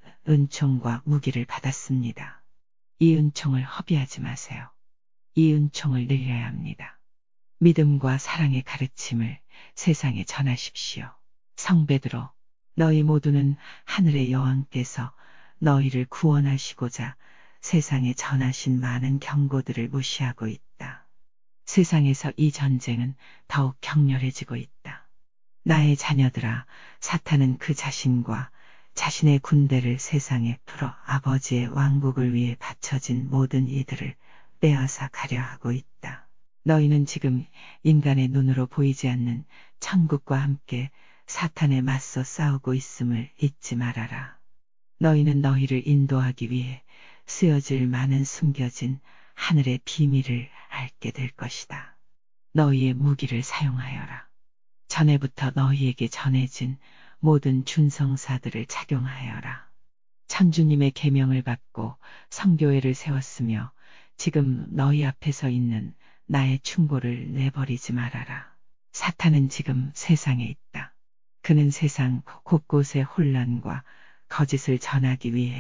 은총과 무기를 받았습니다. 이 은총을 허비하지 마세요. 이 은총을 늘려야 합니다. 믿음과 사랑의 가르침을 세상에 전하십시오. 성 베드로, 너희 모두는 하늘의 여왕께서 너희를 구원하시고자 세상에 전하신 많은 경고들을 무시하고 있다. 세상에서 이 전쟁은 더욱 격렬해지고 있다. 나의 자녀들아, 사탄은 그 자신과 자신의 군대를 세상에 풀어 아버지의 왕국을 위해 바쳐진 모든 이들을 빼앗아 가려 하고 있다. 너희는 지금 인간의 눈으로 보이지 않는 천국과 함께 사탄에 맞서 싸우고 있음을 잊지 말아라. 너희는 너희를 인도하기 위해 쓰여질 많은 숨겨진 하늘의 비밀을 알게 될 것이다. 너희의 무기를 사용하여라. 전에부터 너희에게 전해진 모든 준성사들을 착용하여라. 천주님의 계명을 받고 성교회를 세웠으며 지금 너희 앞에 서 있는 나의 충고를 내버리지 말아라. 사탄은 지금 세상에 있다. 그는 세상 곳곳에 혼란과 거짓을 전하기 위해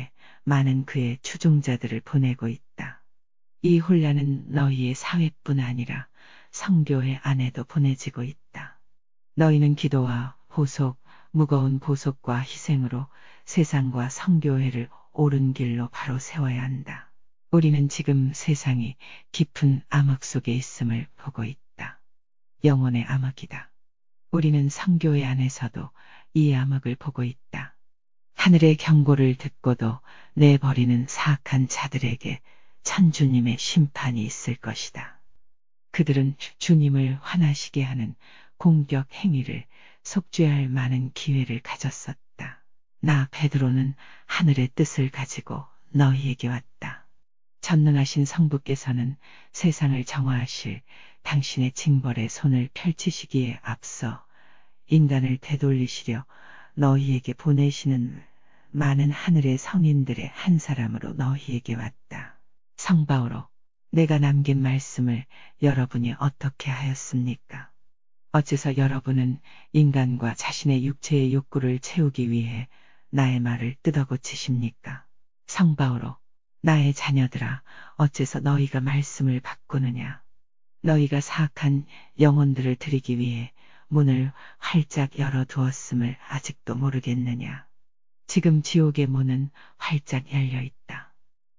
많은 그의 추종자들을 보내고 있다. 이 혼란은 너희의 사회뿐 아니라 성교회 안에도 보내지고 있다. 너희는 기도와 보속, 무거운 보속과 희생으로 세상과 성교회를 옳은 길로 바로 세워야 한다. 우리는 지금 세상이 깊은 암흑 속에 있음을 보고 있다. 영혼의 암흑이다. 우리는 성교회 안에서도 이 암흑을 보고 있다. 하늘의 경고를 듣고도 내버리는 사악한 자들에게 천주님의 심판이 있을 것이다. 그들은 주님을 화나시게 하는 공격 행위를 속죄할 많은 기회를 가졌었다. 나 베드로는 하늘의 뜻을 가지고 너희에게 왔다. 전능하신 성부께서는 세상을 정화하실 당신의 징벌의 손을 펼치시기에 앞서 인간을 되돌리시려 너희에게 보내시는 많은 하늘의 성인들의 한 사람으로 너희에게 왔다. 성바오로, 내가 남긴 말씀을 여러분이 어떻게 하였습니까? 어째서 여러분은 인간과 자신의 육체의 욕구를 채우기 위해 나의 말을 뜯어고치십니까? 성바오로, 나의 자녀들아, 어째서 너희가 말씀을 바꾸느냐? 너희가 사악한 영혼들을 들이기 위해 문을 활짝 열어두었음을 아직도 모르겠느냐? 지금 지옥의 문은 활짝 열려 있다.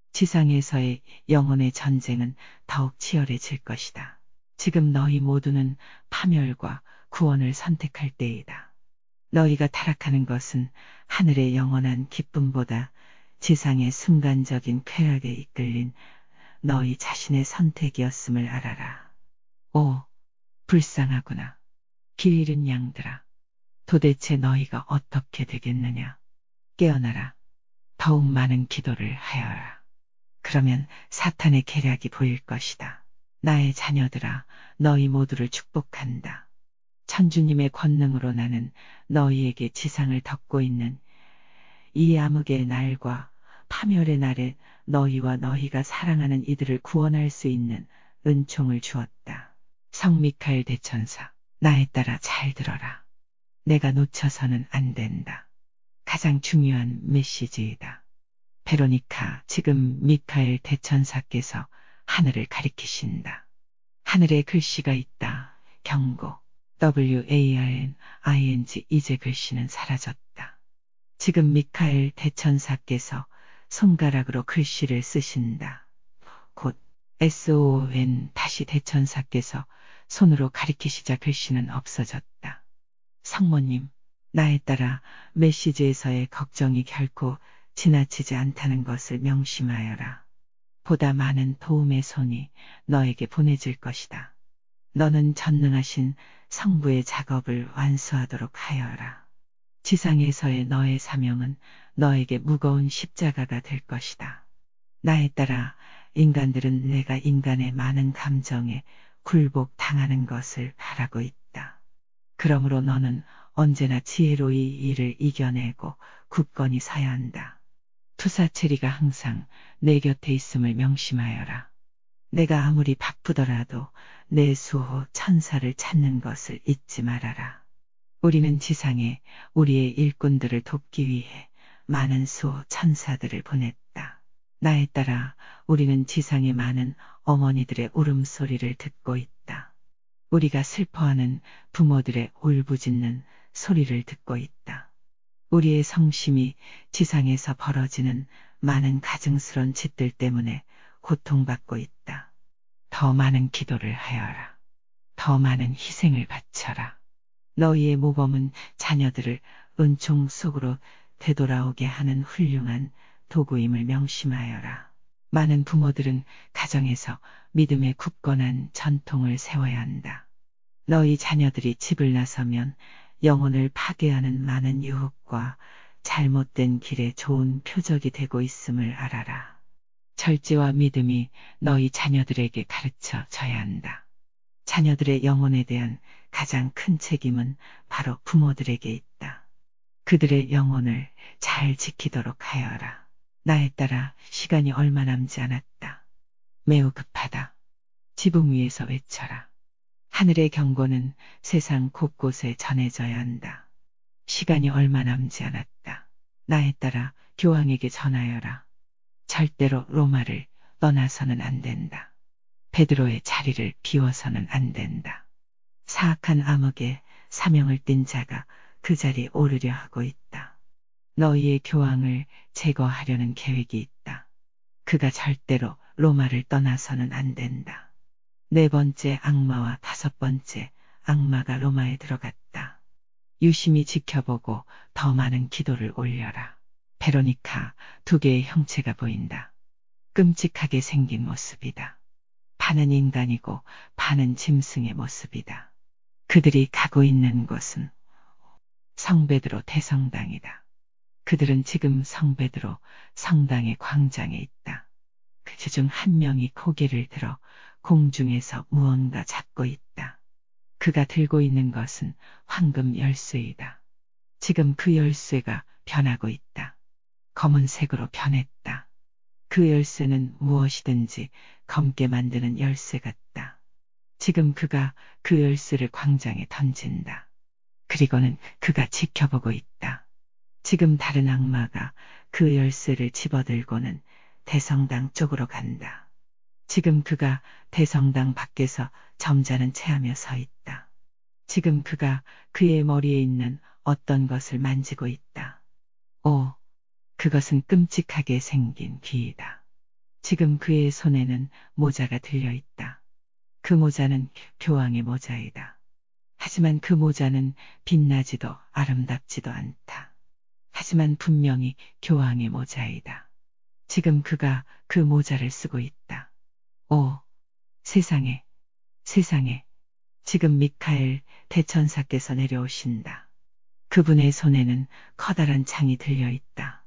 지상에서의 영혼의 전쟁은 더욱 치열해질 것이다. 지금 너희 모두는 파멸과 구원을 선택할 때이다. 너희가 타락하는 것은 하늘의 영원한 기쁨보다 지상의 순간적인 쾌락에 이끌린 너희 자신의 선택이었음을 알아라. 오, 불쌍하구나. 길 잃은 양들아. 도대체 너희가 어떻게 되겠느냐? 깨어나라. 더욱 많은 기도를 하여라. 그러면 사탄의 계략이 보일 것이다. 나의 자녀들아, 너희 모두를 축복한다. 천주님의 권능으로 나는 너희에게 지상을 덮고 있는 이 암흑의 날과 파멸의 날에 너희와 너희가 사랑하는 이들을 구원할 수 있는 은총을 주었다. 성 미카엘 대천사, 나에 따라 잘 들어라. 내가 놓쳐서는 안 된다. 가장 중요한 메시지이다. 베로니카, 지금 미카엘 대천사께서 하늘을 가리키신다. 하늘에 글씨가 있다. 경고. 더블유 에이 알 엔 아이 엔 지 이제 글씨는 사라졌다. 지금 미카엘 대천사께서 손가락으로 글씨를 쓰신다. 곧 에스 오 엔 다시 대천사께서 손으로 가리키시자 글씨는 없어졌다. 성모님, 나에 따라 메시지에서의 걱정이 결코 지나치지 않다는 것을 명심하여라. 보다 많은 도움의 손이 너에게 보내질 것이다. 너는 전능하신 성부의 작업을 완수하도록 하여라. 지상에서의 너의 사명은 너에게 무거운 십자가가 될 것이다. 나에 따라 인간들은 내가 인간의 많은 감정에 굴복 당하는 것을 바라고 있다. 그러므로 너는 언제나 지혜로 이 일을 이겨내고 굳건히 서야 한다. 투사체리가 항상 내 곁에 있음을 명심하여라. 내가 아무리 바쁘더라도 내 수호 천사를 찾는 것을 잊지 말아라. 우리는 지상에 우리의 일꾼들을 돕기 위해 많은 수호 천사들을 보냈다. 나에 따라 우리는 지상의 많은 어머니들의 울음소리를 듣고 있다. 우리가 슬퍼하는 부모들의 울부짖는 소리를 듣고 있다. 우리의 성심이 지상에서 벌어지는 많은 가증스런 짓들 때문에 고통받고 있다. 더 많은 기도를 하여라. 더 많은 희생을 바쳐라. 너희의 모범은 자녀들을 은총 속으로 되돌아오게 하는 훌륭한 도구임을 명심하여라. 많은 부모들은 가정에서 믿음의 굳건한 전통을 세워야 한다. 너희 자녀들이 집을 나서면 영혼을 파괴하는 많은 유혹과 잘못된 길에 좋은 표적이 되고 있음을 알아라. 절제와 믿음이 너희 자녀들에게 가르쳐 져야 한다. 자녀들의 영혼에 대한 가장 큰 책임은 바로 부모들에게 있다. 그들의 영혼을 잘 지키도록 하여라. 나에 따라 시간이 얼마 남지 않았다. 매우 급하다. 지붕 위에서 외쳐라. 하늘의 경고는 세상 곳곳에 전해져야 한다. 시간이 얼마 남지 않았다. 나에 따라 교황에게 전하여라. 절대로 로마를 떠나서는 안 된다. 베드로의 자리를 비워서는 안 된다. 사악한 암흑의 사명을 띤 자가 그 자리에 오르려 하고 있다. 너희의 교황을 제거하려는 계획이 있다. 그가 절대로 로마를 떠나서는 안 된다. 네 번째 악마와 다섯 번째 악마가 로마에 들어갔다. 유심히 지켜보고 더 많은 기도를 올려라. 베로니카, 두 개의 형체가 보인다. 끔찍하게 생긴 모습이다. 반은 인간이고 반은 짐승의 모습이다. 그들이 가고 있는 곳은 성베드로 대성당이다. 그들은 지금 성베드로 성당의 광장에 있다. 그 중 한 명이 고개를 들어 공중에서 무언가 잡고 있다. 그가 들고 있는 것은 황금 열쇠이다. 지금 그 열쇠가 변하고 있다. 검은색으로 변했다. 그 열쇠는 무엇이든지 검게 만드는 열쇠 같다. 지금 그가 그 열쇠를 광장에 던진다. 그리고는 그가 지켜보고 있다. 지금 다른 악마가 그 열쇠를 집어들고는 대성당 쪽으로 간다. 지금 그가 대성당 밖에서 점잖은 체하며 서 있다. 지금 그가 그의 머리에 있는 어떤 것을 만지고 있다. 오, 그것은 끔찍하게 생긴 귀이다. 지금 그의 손에는 모자가 들려 있다. 그 모자는 교황의 모자이다. 하지만 그 모자는 빛나지도 아름답지도 않다. 하지만 분명히 교황의 모자이다. 지금 그가 그 모자를 쓰고 있다. 오, 세상에, 세상에. 지금 미카엘 대천사께서 내려오신다. 그분의 손에는 커다란 창이 들려 있다.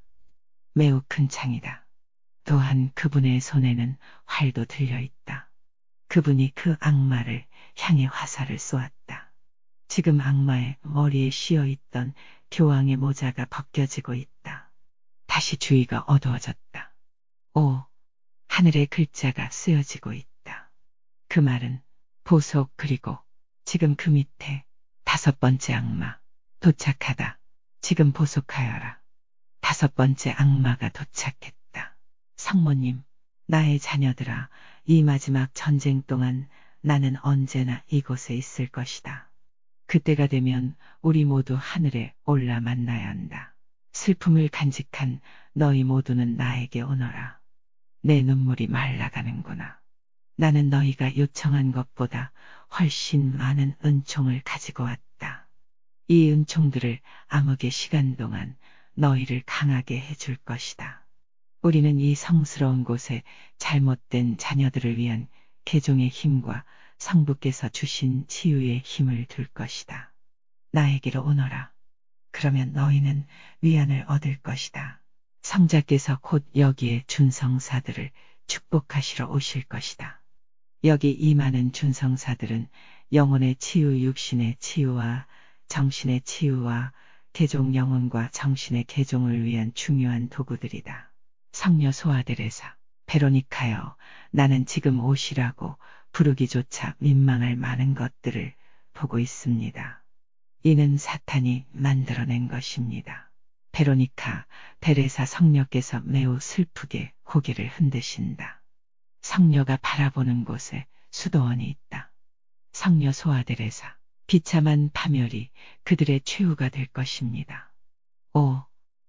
매우 큰 창이다. 또한 그분의 손에는 활도 들려 있다. 그분이 그 악마를 향해 화살을 쏘았다. 지금 악마의 머리에 씌어 있던 교황의 모자가 벗겨지고 있다. 다시 주위가 어두워졌다. 오, 하늘의 글자가 쓰여지고 있다. 그 말은 보석 그리고 지금 그 밑에 다섯 번째 악마 도착하다. 지금 보석하여라. 다섯 번째 악마가 도착했다. 성모님, 나의 자녀들아, 이 마지막 전쟁 동안 나는 언제나 이곳에 있을 것이다. 그때가 되면 우리 모두 하늘에 올라 만나야 한다. 슬픔을 간직한 너희 모두는 나에게 오너라. 내 눈물이 말라가는구나. 나는 너희가 요청한 것보다 훨씬 많은 은총을 가지고 왔다. 이 은총들을 암흑의 시간 동안 너희를 강하게 해줄 것이다. 우리는 이 성스러운 곳에 잘못된 자녀들을 위한 개종의 힘과 성부께서 주신 치유의 힘을 둘 것이다. 나에게로 오너라. 그러면 너희는 위안을 얻을 것이다. 성자께서 곧 여기에 준성사들을 축복하시러 오실 것이다. 여기 이 많은 준성사들은 영혼의 치유, 육신의 치유와 정신의 치유와 개종 영혼과 정신의 개종을 위한 중요한 도구들이다. 성녀 소아데레사, 베로니카여, 나는 지금 오시라고 부르기조차 민망할 많은 것들을 보고 있습니다. 이는 사탄이 만들어낸 것입니다. 베로니카, 데레사 성녀께서 매우 슬프게 고개를 흔드신다. 성녀가 바라보는 곳에 수도원이 있다. 성녀 소아데레사, 비참한 파멸이 그들의 최후가 될 것입니다. 오,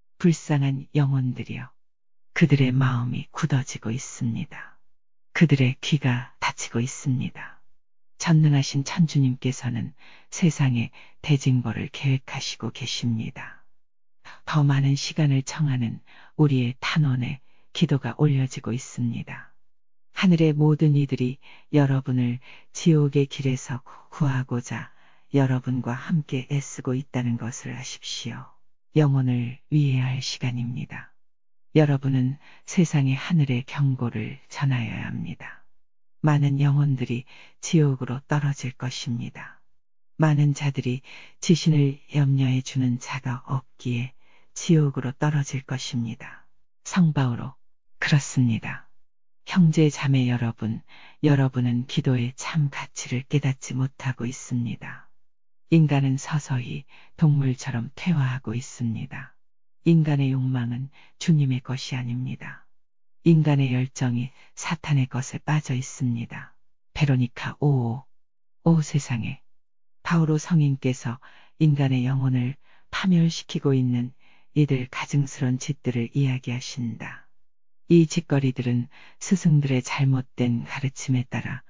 불쌍한 영혼들이여. 그들의 마음이 굳어지고 있습니다. 그들의 귀가 닫히고 있습니다. 전능하신 천주님께서는 세상에 대징벌을 계획하시고 계십니다. 더 많은 시간을 청하는 우리의 탄원에 기도가 올려지고 있습니다. 하늘의 모든 이들이 여러분을 지옥의 길에서 구하고자 여러분과 함께 애쓰고 있다는 것을 아십시오. 영혼을 위해할 시간입니다. 여러분은 세상의 하늘의 경고를 전하여야 합니다. 많은 영혼들이 지옥으로 떨어질 것입니다. 많은 자들이 지신을 염려해 주는 자가 없기에 지옥으로 떨어질 것입니다. 성바오로, 그렇습니다. 형제 자매 여러분, 여러분은 기도의 참 가치를 깨닫지 못하고 있습니다. 인간은 서서히 동물처럼 퇴화하고 있습니다. 인간의 욕망은 주님의 것이 아닙니다. 인간의 열정이 사탄의 것에 빠져 있습니다. 베로니카 오오. 오 세상에. 바오로 성인께서 인간의 영혼을 파멸시키고 있는 이들 가증스런 짓들을 이야기하신다. 이 짓거리들은 스승들의 잘못된 가르침에 따라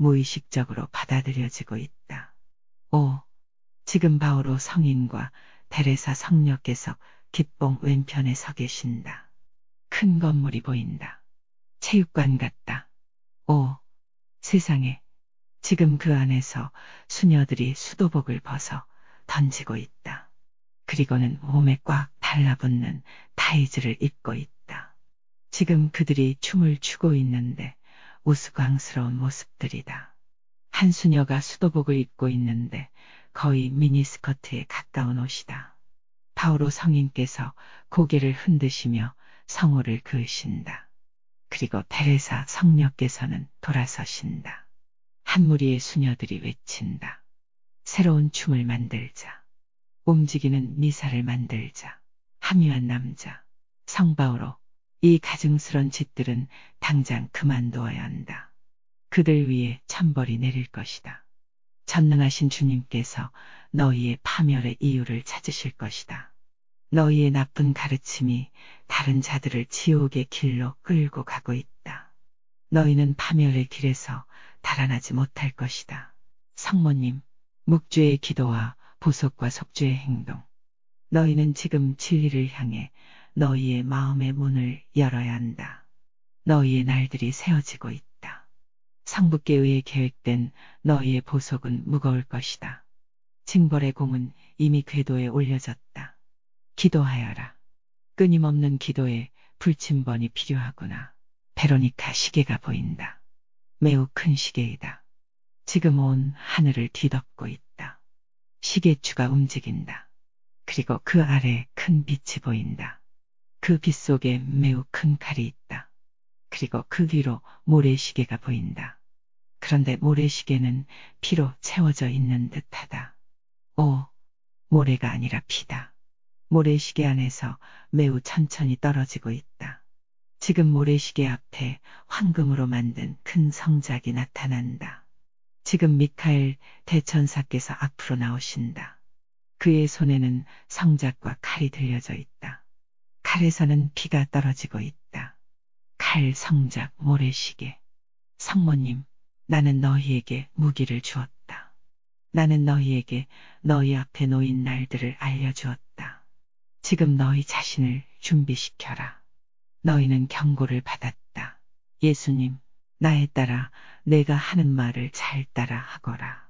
무의식적으로 받아들여지고 있다. 오. 지금 바오로 성인과 데레사 성녀께서 깃봉 왼편에 서 계신다. 큰 건물이 보인다. 체육관 같다. 오. 세상에. 지금 그 안에서 수녀들이 수도복을 벗어 던지고 있다. 그리고는 몸에 꽉 달라붙는 타이즈를 입고 있다. 지금 그들이 춤을 추고 있는데 우스꽝스러운 모습들이다. 한 수녀가 수도복을 입고 있는데 거의 미니스커트에 가까운 옷이다. 바오로 성인께서 고개를 흔드시며 성호를 그으신다. 그리고 테레사 성녀께서는 돌아서신다. 한 무리의 수녀들이 외친다. 새로운 춤을 만들자. 움직이는 미사를 만들자. 함유한 남자. 성바오로. 이 가증스런 짓들은 당장 그만두어야 한다. 그들 위에 천벌이 내릴 것이다. 전능하신 주님께서 너희의 파멸의 이유를 찾으실 것이다. 너희의 나쁜 가르침이 다른 자들을 지옥의 길로 끌고 가고 있다. 너희는 파멸의 길에서 달아나지 못할 것이다. 성모님, 묵주의 기도와 보석과 속주의 행동. 너희는 지금 진리를 향해 너희의 마음의 문을 열어야 한다. 너희의 날들이 세워지고 있다. 성부께 의해 계획된 너희의 보석은 무거울 것이다. 징벌의 공은 이미 궤도에 올려졌다. 기도하여라. 끊임없는 기도에 불침번이 필요하구나. 베로니카 시계가 보인다. 매우 큰 시계이다. 지금 온 하늘을 뒤덮고 있다. 시계추가 움직인다. 그리고 그 아래 큰 빛이 보인다. 그 빛 속에 매우 큰 칼이 있다. 그리고 그 뒤로 모래시계가 보인다. 그런데 모래시계는 피로 채워져 있는 듯하다. 오, 모래가 아니라 피다. 모래시계 안에서 매우 천천히 떨어지고 있다. 지금 모래시계 앞에 황금으로 만든 큰 성작이 나타난다. 지금 미카엘 대천사께서 앞으로 나오신다. 그의 손에는 성작과 칼이 들려져 있다. 칼에서는 피가 떨어지고 있다. 칼, 성작, 모래시계. 성모님, 나는 너희에게 무기를 주었다. 나는 너희에게 너희 앞에 놓인 날들을 알려주었다. 지금 너희 자신을 준비시켜라. 너희는 경고를 받았다. 예수님, 나에 따라 내가 하는 말을 잘 따라 하거라.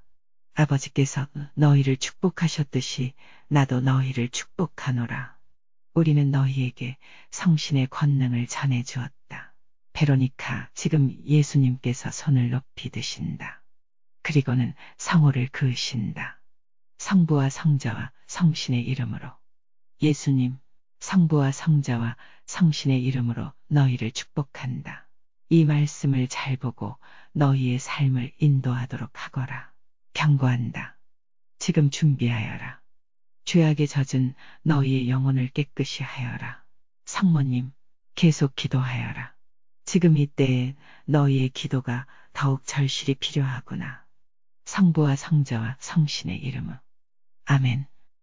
아버지께서 너희를 축복하셨듯이 나도 너희를 축복하노라. 우리는 너희에게 성신의 권능을 전해주었다. 베로니카, 지금 예수님께서 손을 높이 드신다. 그리고는 성호를 그으신다. 성부와 성자와 성신의 이름으로. 예수님, 성부와 성자와 성신의 이름으로 너희를 축복한다. 이 말씀을 잘 보고 너희의 삶을 인도하도록 하거라. 경고한다. 지금 준비하여라. 죄악에 젖은 너희의 영혼을 깨끗이 하여라. 성모님, 계속 기도하여라. 지금 이때에 너희의 기도가 더욱 절실히 필요하구나. 성부와 성자와 성신의 이름으로. 아멘.